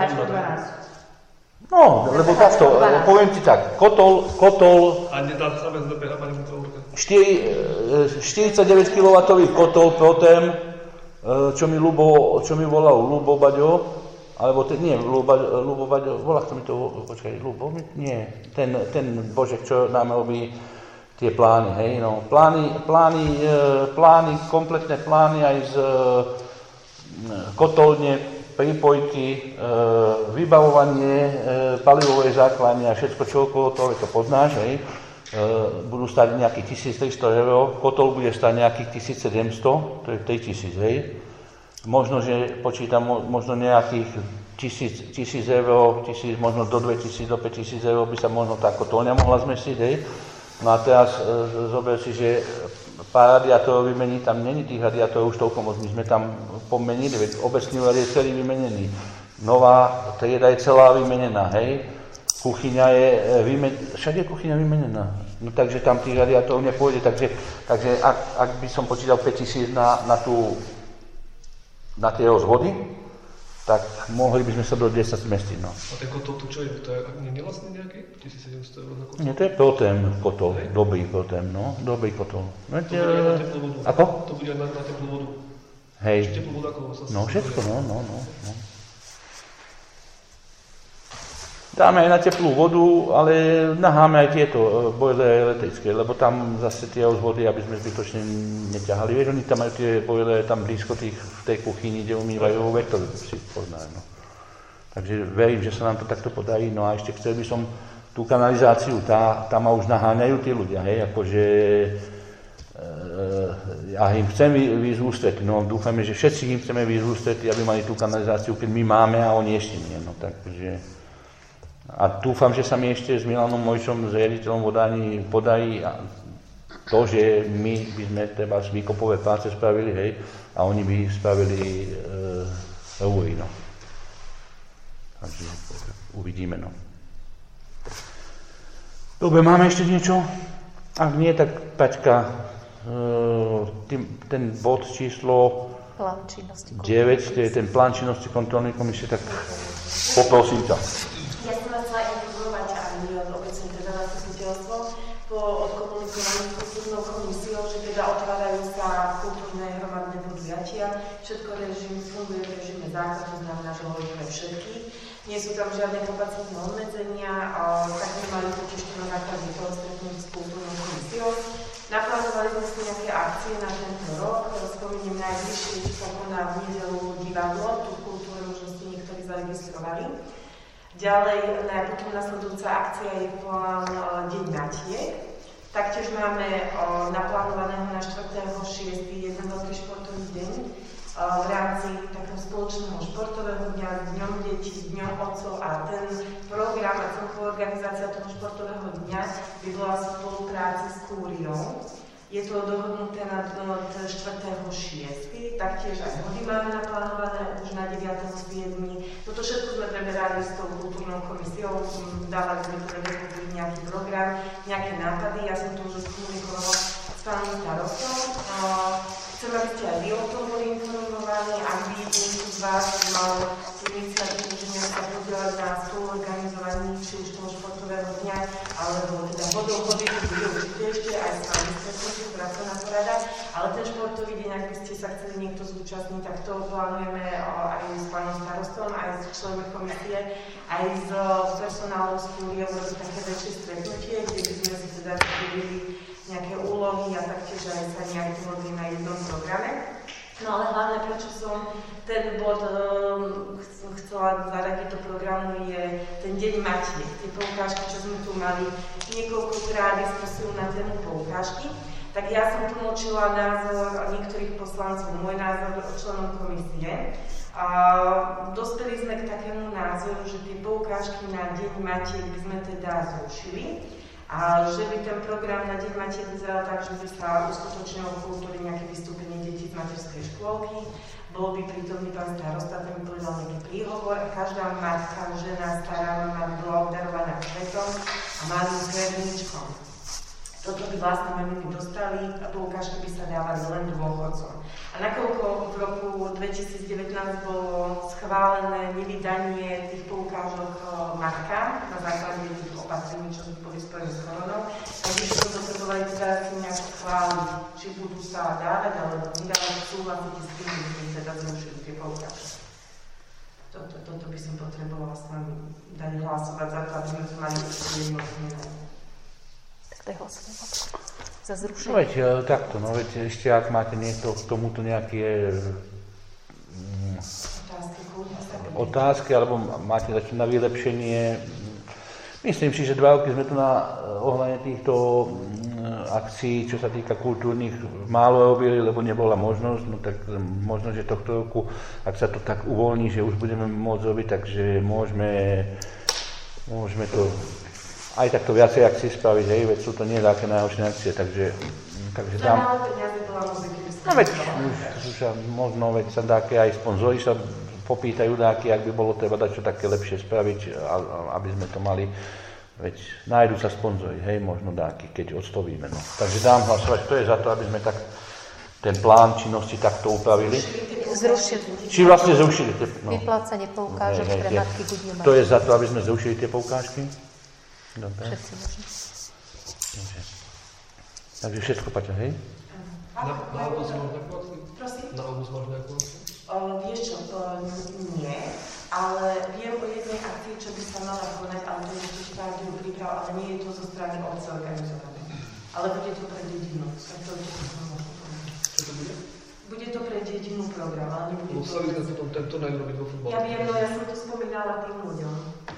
A: No, lebo takto, poviem ti tak, kotol, kotol...
E: A nedá sa bez bé pé há pani Mutrovka?
A: štyridsaťdeväť kilowattov kotol Protem, čo mi, Lubo, čo mi volal Lubo Baďo, alebo ten, nie, Lubo, Lubo Baďo, volá, kto mi to, počkaj, Lubo, nie, ten, ten Božek, čo nám robí tie plány, hej, no, plány, plány, plány, kompletné plány aj z kotolne, prípojky, vybavovanie palivovej základne a všetko, čo okolo toho, to poznáš, hej, budú stáť nejakých tisíctristo eur, kotol bude stáť nejakých tisícsedemsto, to je tritisíc, hej. Možno, že počítam, možno nejakých tisíc eur, tisíc, možno do dvetisíc, do päťtisíc eur by sa možno tá kotolňa mohla zmestiť, hej. No a teraz e, zober si, že pár radiátorov vymení, tam není tých radiátorov už toľko moc, my sme tam pomenili, veď obecný úrad je celý vymenený. Nová trieda je celá vymenená, hej. Kuchyňa je vymenená, všade je kuchyňa vymenená. No takže tam tých radiátorov nepôjde, takže, takže ak, ak by som počítal päťtisíc na, na tú, na tie rozvody, tak mohli by sme sa do desať zmestiť, no.
E: A ten kotol tu čo je? To je nevlastný nejaký? tisícsedemsto eur na kotol?
A: Nie, to je Protem kotol, hej. Dobrý Protem, no, dobrý kotol. No,
E: to bude aj na teplú vodu.
A: Ako?
E: To bude aj na, na teplú vodu.
A: Hej.
E: Čiže teplú vodu, ako sa...
A: No, všetko, no, no, no, no. Dáme aj na teplú vodu, ale naháme aj tieto bojlery elektrické, lebo tam zase tie rozvody, aby sme zbytočne neťahali. Vieš, oni tam majú tie bojlery tam blízko tých, v tej kuchyni, kde umývajú, veď to si poznajú. No. Takže verím, že sa nám to takto podarí. No a ešte chcel by som tú kanalizáciu, tá, tá ma už naháňajú tí ľudia, hej, akože e, ja im chcem výjsť v ústrety, no dúfame, že všetci im chceme výjsť v ústrety, aby mali tú kanalizáciu, keď my máme a oni ešte nie, no takže... A dúfam, že sa mi ešte s Milanom Mojčom, s riaditeľom vodáni, podarí to, že my by sme treba výkopové práce spravili, hej, a oni by spravili e, rúry, no. Takže uvidíme, no. Dobre, máme ešte niečo? Ak nie, tak Paťka, e, tým, ten bod číslo deväť, to je ten plán činnosti kontrolnej komisie, tak poprosím ťa.
B: Ja som vás chcela informovať aj obecne teda na zastupiteľstvo po odkomunikovaní s kultúrnou komisiou, že teda otvárajú sa kultúrne hromadné podujatia. Všetko režim funguje v režime zákona, to znamená, že hovoríme všetky. Nie sú tam žiadne kapacitné obmedzenia, tak nemali totiž to na základe toho stretnúť s kultúrnou komisiou. Naplánovali sme si nejaké akcie na tento rok, spomeniem najbližšie, čo sa koná v nedeľu divadlo, tú kultúru možno ste niektorí zaregistrovali. Ďalej, potom nasledujúca akcia je plán Deň Matiek. Taktiež máme o, naplánovaného na štvrtého šiesteho jeden veľký športový deň o, v rámci takého spoločného športového dňa s Dňom detí, s Dňom otcov a ten program a celková organizácia toho športového dňa by bola v spolupráci s Kúriou. Je to dohodnuté na štvrtého šiesteho taktiež aj hody máme naplánované už na deviateho siedmeho Toto všetko sme preberali s tou kultúrnou komisiou, dávali sme to vedieť nejaký program, nejaké nápady, ja som to už komunikovala s pánom starostom. Chcem, aby ste aj vy o tom boli informovaní, ak by niekto z vás mal iniciatívu, že nejak sa podielať na spoluorganizovaní či už toho športového dňa, alebo teda hodou hody, to bude určite ešte aj s vami stretnúť, pracovná porada, ale ten športový deň, ak by ste sa chceli niekto zúčastniť, tak to plánujeme aj s pánom starostom, aj s členmi komisie, aj s personálom z Kúrie, urobiť také väčšie stretnutie, kde by sme si teda vydelili nejaké úlohy a taktiež aj sa nejak dohodli na jednom programe. No ale hlavne, prečo som ten bod um, chcela zaradiť do programu, je ten Deň Matiek. Tie poukážky, čo sme tu mali niekoľkokrát diskusiu na tému poukážky, tak ja som tlmočila názor niektorých poslancov, môj názor členom komisie. A dospeli sme k takému názoru, že tie poukážky na Deň Matiek by sme teda zrušili. A že by ten program na Deň Matiek vyzeral tak, že by sa uskutočnilo v kultúre nejaké vystúpenie detí z materskej škôlky, bol by prítomný pán starosta, ten by povedal nejaký príhovor a každá matka, žena, stará mama by bola obdarovaná kvetom a malým kvetničkom. Toto by vlastne maminy dostali a poukážky by sa dávali len dôchodcom. A nakoľko v roku dvetisícdevätnásť bolo schválené nevydanie tých poukážok matkám na základe tých opatrení, čo by boli spojené s koronou, takže sme potrebovali teda si nejak či budú sa dávať, alebo nedávať, súhlasiť s tým, že by teda zrušili tie poukážky. Toto, toto by som potrebovala s vami dať hlasovať za to, aby sme to mali jednotné.
C: Tak daj hlasovať za zrušenie.
A: No veď takto, no veď ešte ak máte niekto k tomuto nejaké mm, otázky, alebo máte začať na vylepšenie. Myslím si, že dva roky sme tu na ohľadne týchto akcií, čo sa týka kultúrnych, málo robili, lebo nebola možnosť, no tak možno, že tohto roku, ak sa to tak uvoľní, že už budeme môcť robiť, takže môžeme, môžeme to aj takto viacej akcií spraviť, hej, veď sú to nie také najhoršie akcie, takže, takže dám... No veď, už, už možno, veď sa dáke aj sponzori sa popýtajú dáky, ak by bolo treba dať čo také lepšie spraviť, aby sme to mali. Veď nájdu sa sponzori, hej, možno dáky, keď odstovíme. No. Takže dám hlasovať, kto je za to, aby sme tak ten plán činnosti takto upravili.
C: Zrušili.
A: Či vlastne zrušili tie... No.
C: Vyplácanie poukážok pre matky budú mať.
A: Kto je za to, aby sme zrušili tie poukážky? Dobre.
C: Všetci možno.
A: Dobre. Takže všetko, Paťa, hej?
E: Na, na obus máš nejakú akciu?
B: Prosím?
E: Na obus máš nejakú akciu?
B: Uh, vieš čo, uh, nie, ale viem o jednej akcii, čo by sa mala konať, ale to je ešte štádium príprav, ale nie je to zo strany obce organizované. Ale bude to pre dedinu. Tak to je to
E: Čo to bude?
B: Bude to pre dedinu program, ale nebude to...
E: Museli sme potom tento najrobiť vo futbale.
B: Ja viem, no ja som to spomínala tým ľuďom.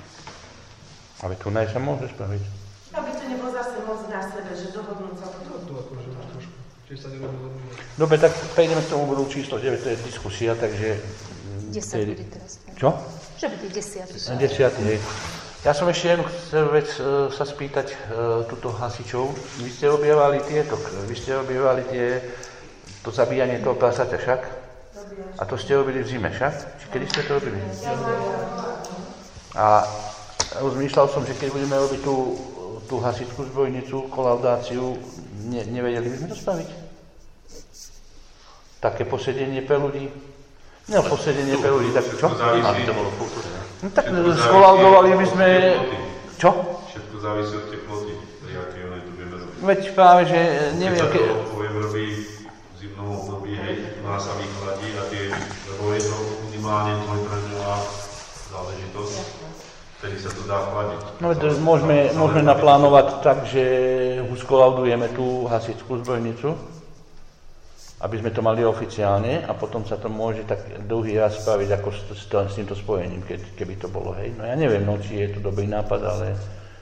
A: Ale tu naj sa môže spraviť.
B: Aby to nebolo zase moc na sebe, že dohodnúť sa
E: No
B: potom.
E: to akože už trošku. Čiže sa nerobí veľmi.
A: Dobre, tak prejdeme k tomu bodu číslo deväť, to je diskusia, takže...
C: desať bude teraz.
A: Čo?
C: Že bude desiatý.
A: desiatý, hej. Ja som ešte jednu vec e, sa spýtať e, túto hasičov. Vy ste objavali tieto, vy ste objavali tie, to zabíjanie toho prasaťa, však? A to ste robili v zime, však? Či kedy ste to robili? A rozmýšľal som, že keď budeme robiť tú, tú hasičskú zbrojnicu, kolaudáciu, ne, nevedeli by sme to spraviť? Také posedenie pre ľudí? No, posedenie pre ľudí, tak čo?
G: Závisí,
F: to bolo v kultúre, ne?
A: No tak skolaudovali by sme... Čo?
G: Všetko závisí od teploty, pri akej onej tu vieme robiť.
A: Veď práve, že neviem...
G: Keď sa to, poviem, robí v zimnom období, hej, u nás sa vychladí a tie, lebo je to minimálne dvojtreňová záležitosť, vtedy sa to dá chladiť.
A: No veď môžeme, môžeme naplánovať tak, že skolaudujeme tú hasičskú zbrojnicu, aby sme to mali oficiálne a potom sa to môže tak druhý raz spraviť ako s, s, s týmto spojením, keď, keby to bolo, hej. No ja neviem, no, či je to dobrý nápad, ale...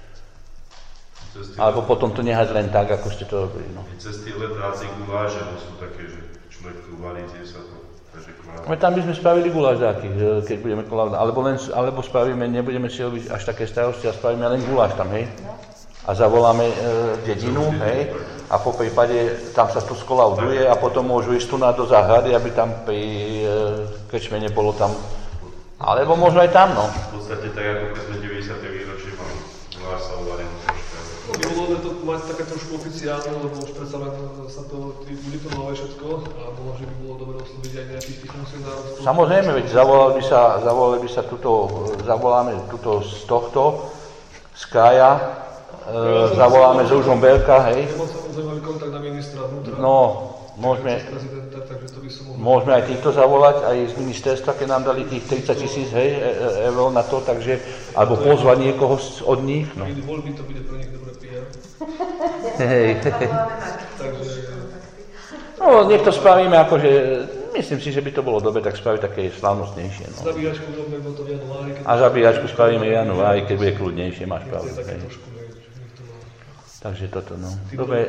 A: Alebo potom to nehať len tak, ako ste to robili, no.
G: Cez tie letráci guláže, to sú také, že človek tu varí, zje sa to, takže kvázi.
A: No, tam by sme spravili guláš taký, keď budeme kolaudovať, alebo, len, alebo spravíme, nebudeme si robiť až také starosti a spravíme len guláš tam, hej. A zavoláme e, dedinu, hej, a po prípade tam sa to skolauduje a potom môžu ísť tu na do záhrady, aby tam pri e, krčme nebolo tam, alebo možno aj tam, no.
G: V podstate tak, ako keď sme deväťdesiate výročie mali, vláš sa uvarený troška.
E: No, bolo by to mať také trošku oficiálne, lebo už predsa len sa to, bude to nové všetko a bolo, že by bolo dobre osloviť aj nejakých tých funkcionárov.
A: Samozrejme, veď zavolali by sa, zavolali by sa tuto, zavoláme tuto z tohto, z kraja, E, zavoláme s Ružom Berka, hej.
E: Ja mám samozrejme kontakt na ministra vnútra.
A: No, môžeme,
E: takže to by som mohol...
A: môžeme aj týchto zavolať, aj z ministerstva, keď nám dali tých tridsať tisíc, hej, eur na to, takže, alebo pozvať niekoho od nich, no.
E: Keď voľby, to bude pre nich dobré pé er.
A: Hej,
E: Takže...
A: no, nech to spravíme, akože, myslím si, že by to bolo dobre, tak spraviť také slávnostnejšie, no.
E: Zabíjačku robíme, bolo to v januári.
A: A zabíjačku spravíme v januári, keď bude kľudnejšie, máš pravdu, hej. Takže toto, no. Dobre.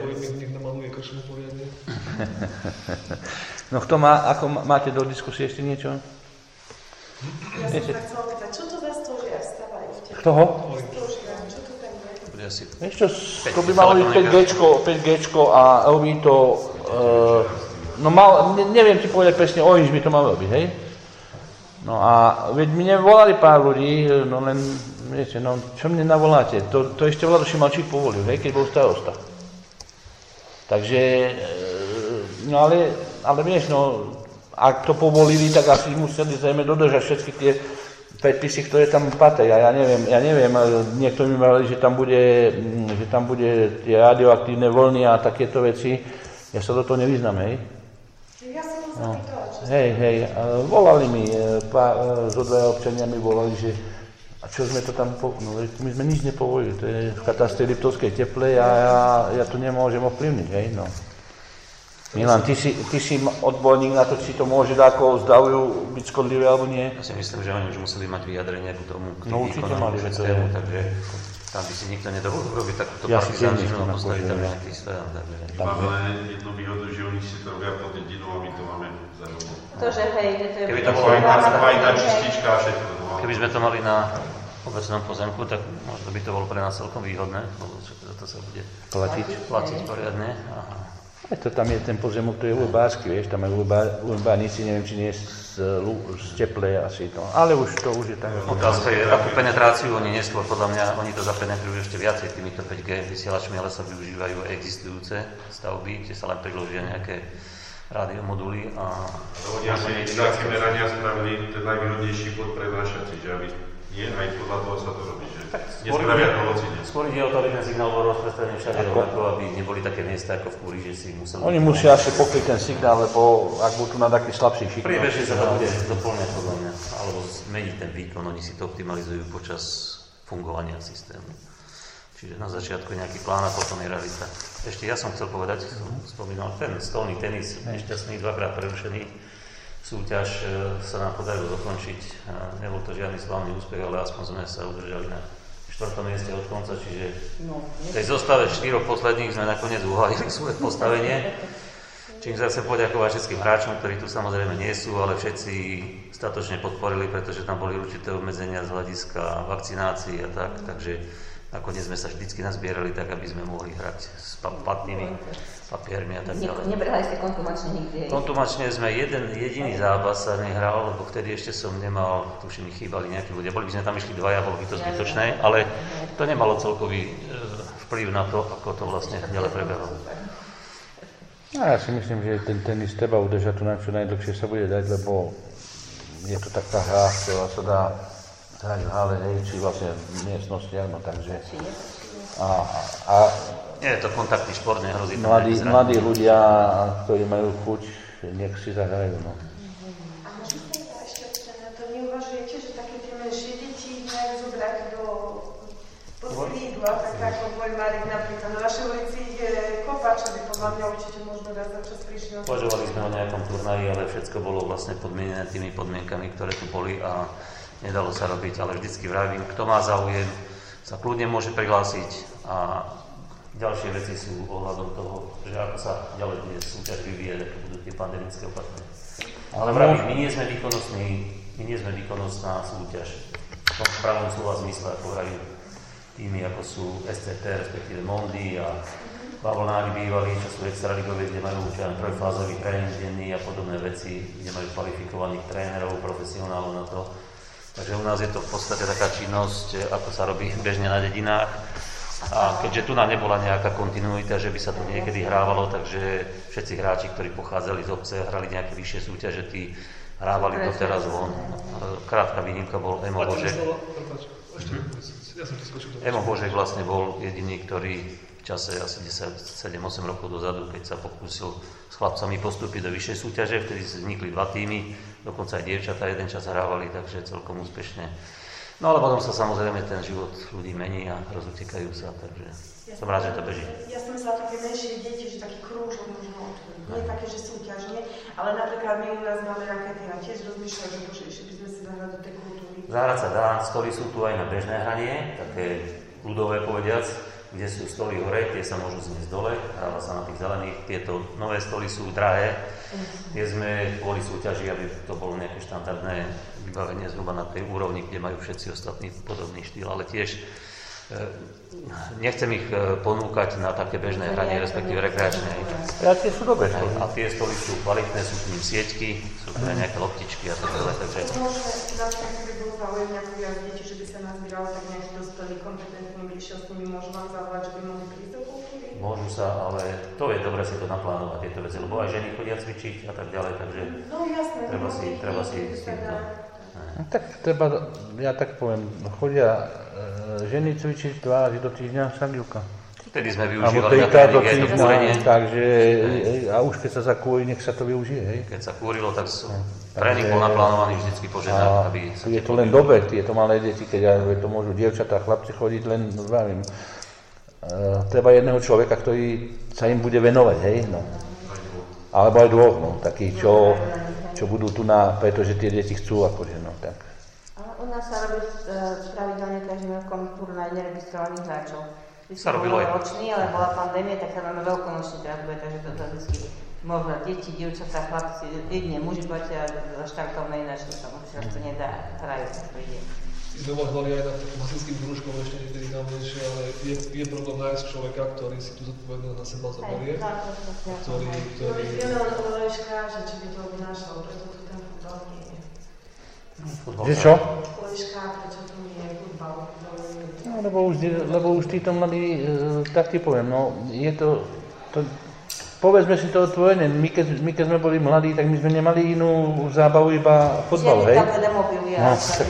A: No kto má, ako máte do diskusie ešte niečo?
B: Ja som sa chcela pýtať, čo to za stôžia vstávajú v tebe?
A: Kto ho?
B: Stôžia, čo to tam je?
F: Bude asi...
A: Vieš čo, to by malo byť päť géčko a robí to, uh, no mal, ne, neviem ti povedať presne, Orange by to mal robiť, hej? No a veď mne volali pár ľudí, no len, viete, no čo mne navoláte, to, to ešte Vlado Šimalčík povolil, hej, keď bol starosta. Takže, no ale, ale vieš, no, ak to povolili, tak asi museli zrejme dodržať všetky tie predpisy, ktoré tam patria. Ja neviem, ja neviem, niekto mi hovorili, že tam bude, že tam bude tie radioaktívne vlny a takéto veci. Ja sa do toho nevyznam, hej.
B: Ja som to
A: No.
B: zapýtala, čo
A: Hej, hej, a volali mi, e, pá, e, zo dvaja občania mi volali, že a čo sme to tam, po, no my sme nič nepovolili, to je v katastri Liptovskej Teplej a ja, ja to nemôžem ovplyvniť, hej, no. Milan, ty si, ty si odborník na to, či to môže ako zdavujú byť škodlivé alebo nie?
F: Ja si myslím, že oni už museli mať vyjadrenie k tomu, k
A: No, určite
F: výkonu
A: mali, že to
F: všetkému,
A: je-
F: takže tam by si nikto nedovolil robiť takúto
A: Ja si tiež
F: partizánčinu
A: myslím,
F: a postaviť
A: akože,
F: tam
A: ja.
F: nejaký stojan, takže...
G: Máme len jednu výhodu, že oni si to robia pod dedinou a my to máme za rohu.
D: To, že hej, že to je...
F: Keby to
G: Ako
F: bolo
G: aj tá,
F: iná-
G: aj tá čistička a všetko. no.
F: Keby sme to mali na obecnom pozemku, tak možno by to bolo pre nás celkom výhodné, lebo za to sa bude
A: Platiť.
F: platiť poriadne. Aha.
A: Aj to tam je ten pozemok, to je urbársky, vieš, tam aj urbánici, neviem, či nie z, Lu- z Teplej asi to, ale už to už je tak. ako-
F: Otázka je, akú penetráciu oni neskôr, podľa mňa, oni to zapenetrujú ešte viacej týmito päť G vysielačmi, ale sa využívajú existujúce stavby, kde sa len priložia nejaké rádiomoduly a...
G: Oni asi také merania spravili ten najvýhodnejší bod prenášací, že aby nie, aj podľa toho sa to robí, že
F: Skôr
G: nespravia
F: ide-
G: to hocine.
F: Skôr ide o to, aby ten signál bol rozprestrený všade rovnako, aby neboli také miesta ako v Kúri, že si museli...
A: Oni musia asi pokryť ten signál, lebo ak budú na taký slabší signál.
F: Priebežne sa to bude doplňať podľa mňa, alebo zmeniť ten výkon, oni si to optimalizujú počas fungovania systému. Čiže na začiatku je nejaký plán a potom je realita. Ešte ja som chcel povedať, som spomínal, ten stolný tenis, nešťastný, dvakrát prerušený súťaž e, sa nám podarilo dokončiť. E, Nebol to žiadny slavný úspech, ale aspoň sme sa udržali na štvrtom mieste od konca, čiže v tej zostave štyroch posledných sme nakoniec uhalili svoje postavenie. Čím sa chcem poďakovať všetkým hráčom, ktorí tu samozrejme nie sú, ale všetci statočne podporili, pretože tam boli určité obmedzenia z hľadiska vakcinácií a tak, takže nakoniec sme sa vždycky nazbierali tak, aby sme mohli hrať s pa- platnými papiermi a tak ďalej.
D: Nebrali ste kontumačne nikdy. hej?
F: Kontumačne sme jeden jediný zápas sa nehral, lebo vtedy ešte som nemal, tuším, mi chýbali nejakí ľudia. Boli by sme tam išli dvaja, bolo by to zbytočné, ale to nemalo celkový e, vplyv na to, ako to vlastne ďalej prebehlo.
A: No, ja si myslím, že ten tenis treba udržať tu na čo najdlhšie sa bude dať, lebo je to taká hra, ktorá sa dá hrať v hale, hej, či vlastne v miestnostiach, no takže... A, a
F: Nie je to kontaktný šport, nehrozí tam
A: mladí,
F: nejaké zranenie.
A: mladí ľudia, ktorí majú chuť, nech si zahrajú, no.
B: A možno sa ešte opýtať, to neuvažujete, že také tie menšie deti nejak zobrať do pod krídla, tak ako môj Marek napríklad. Na našej ulici je kopa, čo by podľa mňa určite možno raz za čas prišiel.
F: Uvažovali sme o nejakom turnaji, ale všetko bolo vlastne podmienené tými podmienkami, ktoré tu boli a nedalo sa robiť, ale vždycky vravím, kto má záujem, sa kľudne môže prihlásiť a ďalšie veci sú ohľadom toho, že ako sa ďalej bude súťaž vyvíjať, ako budú tie pandemické opatrenia. Ale vravím, my nie sme výkonnostní, my nie sme výkonnostná súťaž. V tom pravom slova zmysle, ako hrajú týmy, ako sú es té té, respektíve Mondy a Bavlnári bývalí, čo sú extraligové, kde majú čo aj trojfázový tréning denný a podobné veci, kde majú kvalifikovaných trénerov, profesionálov na to. Takže u nás je to v podstate taká činnosť, ako sa robí bežne na dedinách. A keďže tu nám nebola nejaká kontinuita, že by sa tu niekedy hrávalo, takže všetci hráči, ktorí pochádzali z obce a hrali nejaké vyššie súťaže, tí hrávali doteraz von. Krátka výnimka bol Emo Božek.
E: Ja som to skočil.
F: Emo Božek vlastne bol jediný, ktorý v čase asi desať, sedem, osem rokov dozadu, keď sa pokúsil s chlapcami postúpiť do vyššej súťaže, vtedy vznikli dva týmy, dokonca aj dievčatá jeden čas hrávali, takže celkom úspešne. No ale potom sa samozrejme ten život ľudí mení a rozutekajú sa, takže som rád, že to beží.
B: Ja som myslela také menšie deti, že taký krúžok možno otvoriť. Nie také, že súťažne, ale napríklad my u nás máme rakety a tiež rozmýšľam, že bože, ešte by sme si zahrali do tej kultúry.
F: Zahrať sa dá, stoly sú tu aj na bežné hranie, také ľudové povediac, kde sú stoly hore, tie sa môžu zniesť dole, hráva sa na tých zelených. Tieto nové stoly sú drahé, tie sme kvôli súťaži, aby to bolo nejaké štandardné vybavenie zhruba na tej úrovni, kde majú všetci ostatní podobný štýl, ale tiež nechcem ich ponúkať na také bežné hranie, respektíve rekreačné.
A: Ja tie sú dobré stoly.
F: A tie stoly sú kvalitné, sú k ním sieťky, sú tu aj nejaké loptičky a tak ďalej, takže...
B: Môžeme napríklad, keby bol záujem nejakú viac deti, že by sa nazbíralo, tak nejaký dospelý, kompetentný, bližšie s nimi môžu vám zavolať, že by mohli prísť do kultúry?
F: Môžu sa, ale to je dobre si to naplánovať, tieto veci, lebo aj ženy chodia cvičiť a tak ďalej, takže
B: No jasné.
F: treba si, treba si s tým, no.
A: No, tak treba, ja tak poviem, chodia e, ženy cvičiť dva razy do týždňa, však Júka.
F: Vtedy sme
A: Alebo
F: využívali na
A: táto
F: tréning aj to
A: týždňa,
F: kúrenie.
A: takže a už keď sa zakúri, nech sa to využije, hej.
F: Keď sa kúrilo, tak sú, tréning bol naplánovaný vždycky po ženách, aby sa...
A: Je to len dobre, tieto malé deti, keď ja, to môžu dievčatá, chlapci chodiť, len vravím. Uh, treba jedného človeka, ktorý sa im bude venovať, hej, no. Alebo aj dvoch, no, takí, čo, čo budú tu na, pretože tie deti chcú, akože, no, tak.
D: Ale u nás sa robí uh, pravidelne každým rokom turnaj neregistrovaných hráčov.
F: Sa robilo aj.
D: Ročný, ale bola pandémia, tak sa máme veľkonočný teraz bude, takže to je vždy možno deti, dievčatá, chlapci, jedine muži platia za štartovné, ináč to sa už to nedá, hrajú sa to ide.
E: My sme mohli aj na takým hasičským družkom ešte niekedy tam niečo, ale je, je problém nájsť človeka, ktorý si tú zodpovednosť na seba zoberie, ktorý, ktorý...
B: Vieme len o Leška, že či by to obnášalo, preto tu ten futbal nie je.
A: Že čo?
B: Leška, prečo tu nie je futbal?
A: No, lebo už, lebo už títo mladí, e, tak ti poviem, no, je to, to povedzme si to otvorene, my keď, my keď sme boli mladí, tak my sme nemali inú zábavu, iba futbal, hej? No, tak...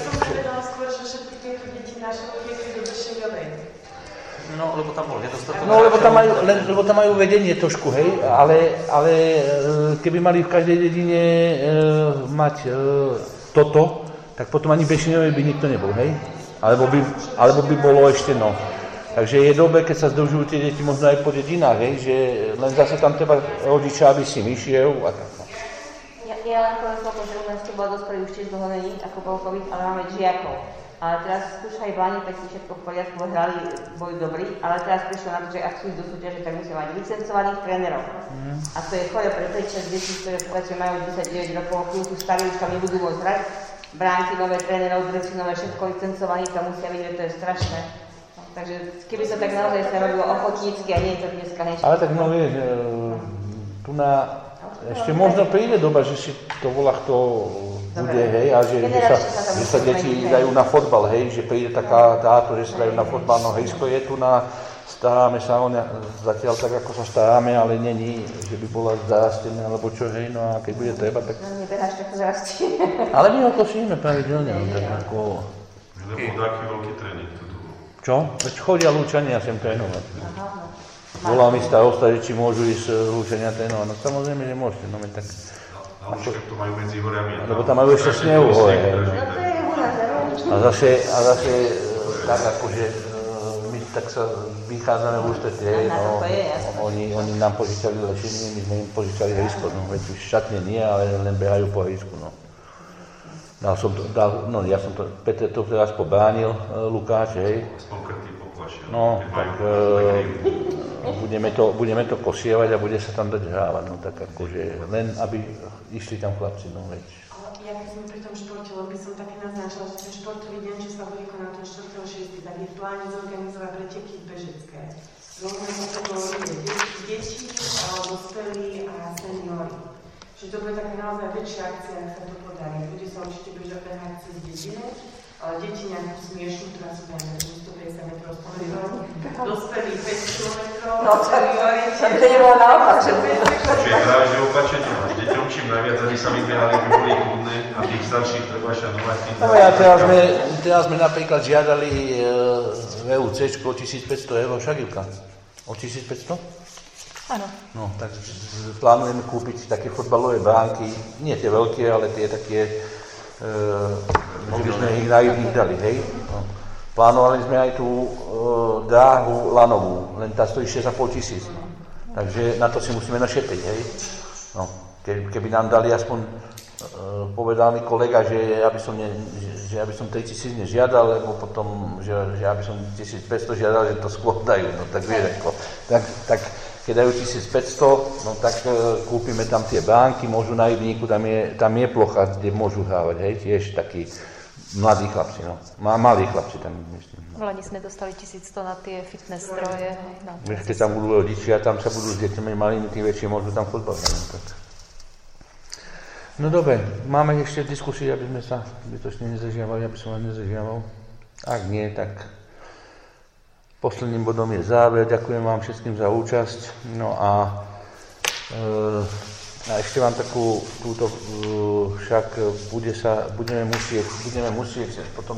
F: No, lebo tam bol nedostatok.
A: No, lebo tam majú, len, lebo tam majú vedenie trošku, hej, ale, ale keby mali v každej dedine e, mať e, toto, tak potom ani Bešinovi by nikto nebol, hej? Alebo by, alebo by bolo ešte, no. Takže je dobre, keď sa združujú tie deti možno aj po dedinách, hej, že len zase tam treba rodiča, aby si myšiel a tak. No.
D: Ja, ja len poviem toľko, že u nás to bolo dospelý už tiež dlho není, ako bol COVID, ale máme žiakov. Ale teraz skúšali bláni, tak si všetko v poriadku, hrali, boli dobrí, ale teraz prišlo na to, že ak chcú ísť do súťaže, tak musia mať licencovaných trénerov. Mm. A to je chore pre tej časť detí, ktoré povedzme majú desať deväť rokov, chvíľku starí, už tam nebudú môcť hrať. Bránky, nové trénerov, dresy, nové, všetko licencovaní, tam musia byť, že to je strašné. No, takže keby sa tak naozaj sa robilo ochotnícky a nie je to dneska niečo.
A: Ale tak no vieš, tu na... Ešte možno príde doba, že si to volá, kto bude, hej, a že, že, sa, že sa deti dajú na fotbal, hej, že príde taká táto, že sa dajú na fotbal, no hejsko je tu na, staráme sa o ne, zatiaľ tak, ako sa staráme, ale není, že by bola zarastená, alebo čo, hej, no a keď bude treba, tak...
D: No nebeháš, tak to zarastie.
A: Ale my ho košíme pravidelne, no, tak ako...
G: Lebo taký veľký tréning tu bol.
A: Čo? Veď chodia Lúčania sem trénovať. Volá mi starosta, že či môžu ísť Lúčania trénovať, no samozrejme, že môžete, no tak...
G: Na Lúčkách to majú medzi horiami.
A: Lebo tam majú ešte snehu hore, hej.
D: No to je u nás,
A: A zase, a zase tak akože my tak sa vychádzame v ústretí, hej, no, oni, oni nám požičali lešenie, my sme im požičali hejsko, no, veď už šatne nie, ale len behajú po hejsku, no. Dal som to, dal, no ja som to, Peter to teraz pobránil, Lukáš, hej.
G: Spokrtý poplašil.
A: No, tak e, budeme, to, budeme to kosievať a bude sa tam dať hrávať, no tak akože, len aby išli tam chlapci, no veď.
B: Ja keď som pri tom športe, lebo by som také naznačila, že ten športový deň, čo sa bude konať ten štvrtého šiesteho tak je v pláne zorganizovať preteky bežecké. Rozumiem, že to bolo deti, dospelí a seniori. Čiže to bude taká naozaj väčšia akcia, ak sa to podarí. Bude sa určite bežať behať cez dedinu, ale deti nejakú smiešnú trasu, dajme stopäťdesiat metrov z koridoru, dospelí päť kilometrov, seniori
D: to nebolo naopak, že
G: Čiže práve, že opačne, deťom čím najviac, aby sa vybehali, by boli kľudné a tých starších treba šanovať.
A: No ja teraz sme, teraz sme napríklad žiadali v é ú cé o tisícpäťsto eur, však Ivka? O tisícpäťsto?
C: Áno.
A: No, tak plánujeme kúpiť také fotbalové bránky, nie tie veľké, ale tie také, e, že by sme ich naivných dali, hej. No. Plánovali sme aj tú e, dráhu lanovú, len tá stojí šesť a pol tisíc. No. Takže na to si musíme našetriť, hej. No, ke, keby nám dali aspoň, e, povedal mi kolega, že aby som, ne, že, že aby som tri tisíc nežiadal, lebo potom, že, že aby som tisícpäťsto žiadal, že to skôr dajú, no tak vieš, ako, tak, tak keď dajú tisícpäťsto, no tak e, kúpime tam tie bránky, môžu na Rybníku, tam je, tam je plocha, kde môžu hrávať, hej, tiež takí mladí chlapci, no, Má, malí chlapci tam, myslím.
C: V Lani sme dostali tisícsto na tie fitness stroje. No.
A: Vieš, keď tam budú rodičia, tam sa budú s deťmi malými, tí väčšie môžu tam fotbal hrať, tak. No dobre, máme ešte diskusie, aby sme sa zbytočne nezažiavali, aby som vás nezažiaval. Ak nie, tak posledným bodom je záver. Ďakujem vám všetkým za účasť. No a, e, a ešte vám takú túto, e, však bude sa, budeme musieť, budeme musieť potom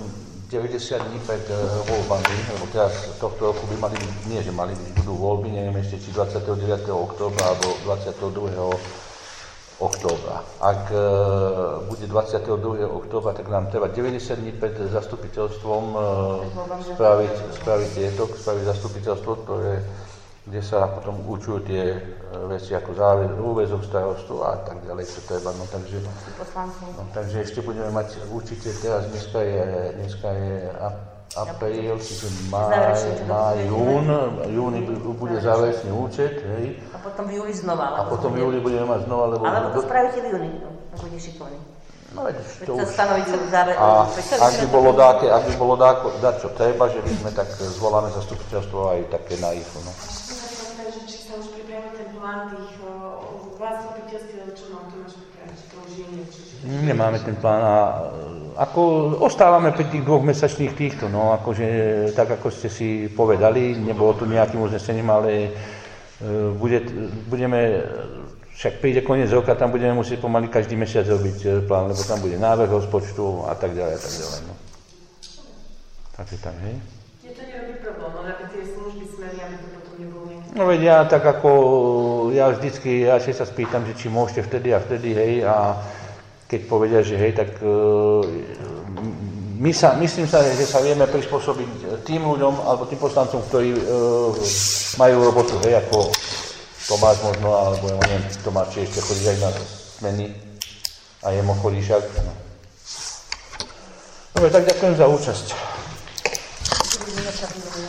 A: deväťdesiat dní pred voľbami, lebo teraz tohto roku by mali byť, nie že mali byť, budú voľby, neviem ešte či dvadsiateho deviateho októbra alebo dvadsiateho druhého októbra. Ak e, bude dvadsiateho druhého októbra, tak nám treba deväťdesiat dní pred zastupiteľstvom e, spraviť, spraviť tieto, spraviť zastupiteľstvo, to je, kde sa potom učujú tie e, veci ako záväz, úväzok starostu a tak ďalej, čo treba. No, takže, no, takže ešte budeme mať určite teraz, dneska je, dneska je apríl, čiže máj, máj, jún, júni bude záverečný účet, hej.
D: A potom v júli znova.
A: A potom v júli budeme mať znova, lebo...
D: Alebo to spravíte v júni, to bude šikovný.
A: No veď, to už...
D: Záver...
A: A ak by bolo dáke, ak by bolo dáko, dať čo treba, že by sme tak zvoláme zastupiteľstvo aj také na ich, no.
B: Či sa už pripravil ten plán tých zastupiteľstiev, čo nám to máš pripraviť, či to už je niečo?
A: Nemáme ten plán a ako ostávame pri tých dvoch mesačných týchto, no akože tak ako ste si povedali, nebolo tu nejakým uznesením, ale bude, budeme, však príde koniec roka, tam budeme musieť pomaly každý mesiac robiť plán, lebo tam bude návrh rozpočtu a tak ďalej a tak ďalej, no. Takže tak, hej?
B: Je to nerobí problém, ale aby tie služby smeli, aby to potom nebolo nejaké...
A: No veď ja tak ako, ja vždycky, ja si sa spýtam, že či môžete vtedy a vtedy, hej, a keď povedia, že hej, tak uh, my sa, myslím sa, že sa vieme prispôsobiť tým ľuďom, alebo tým poslancom, ktorí uh, majú robotu, hej, ako Tomáš možno, alebo ja neviem, Tomáš, či ešte chodí aj na smeny a jemu chodí však. No. Dobre, tak ďakujem za účasť.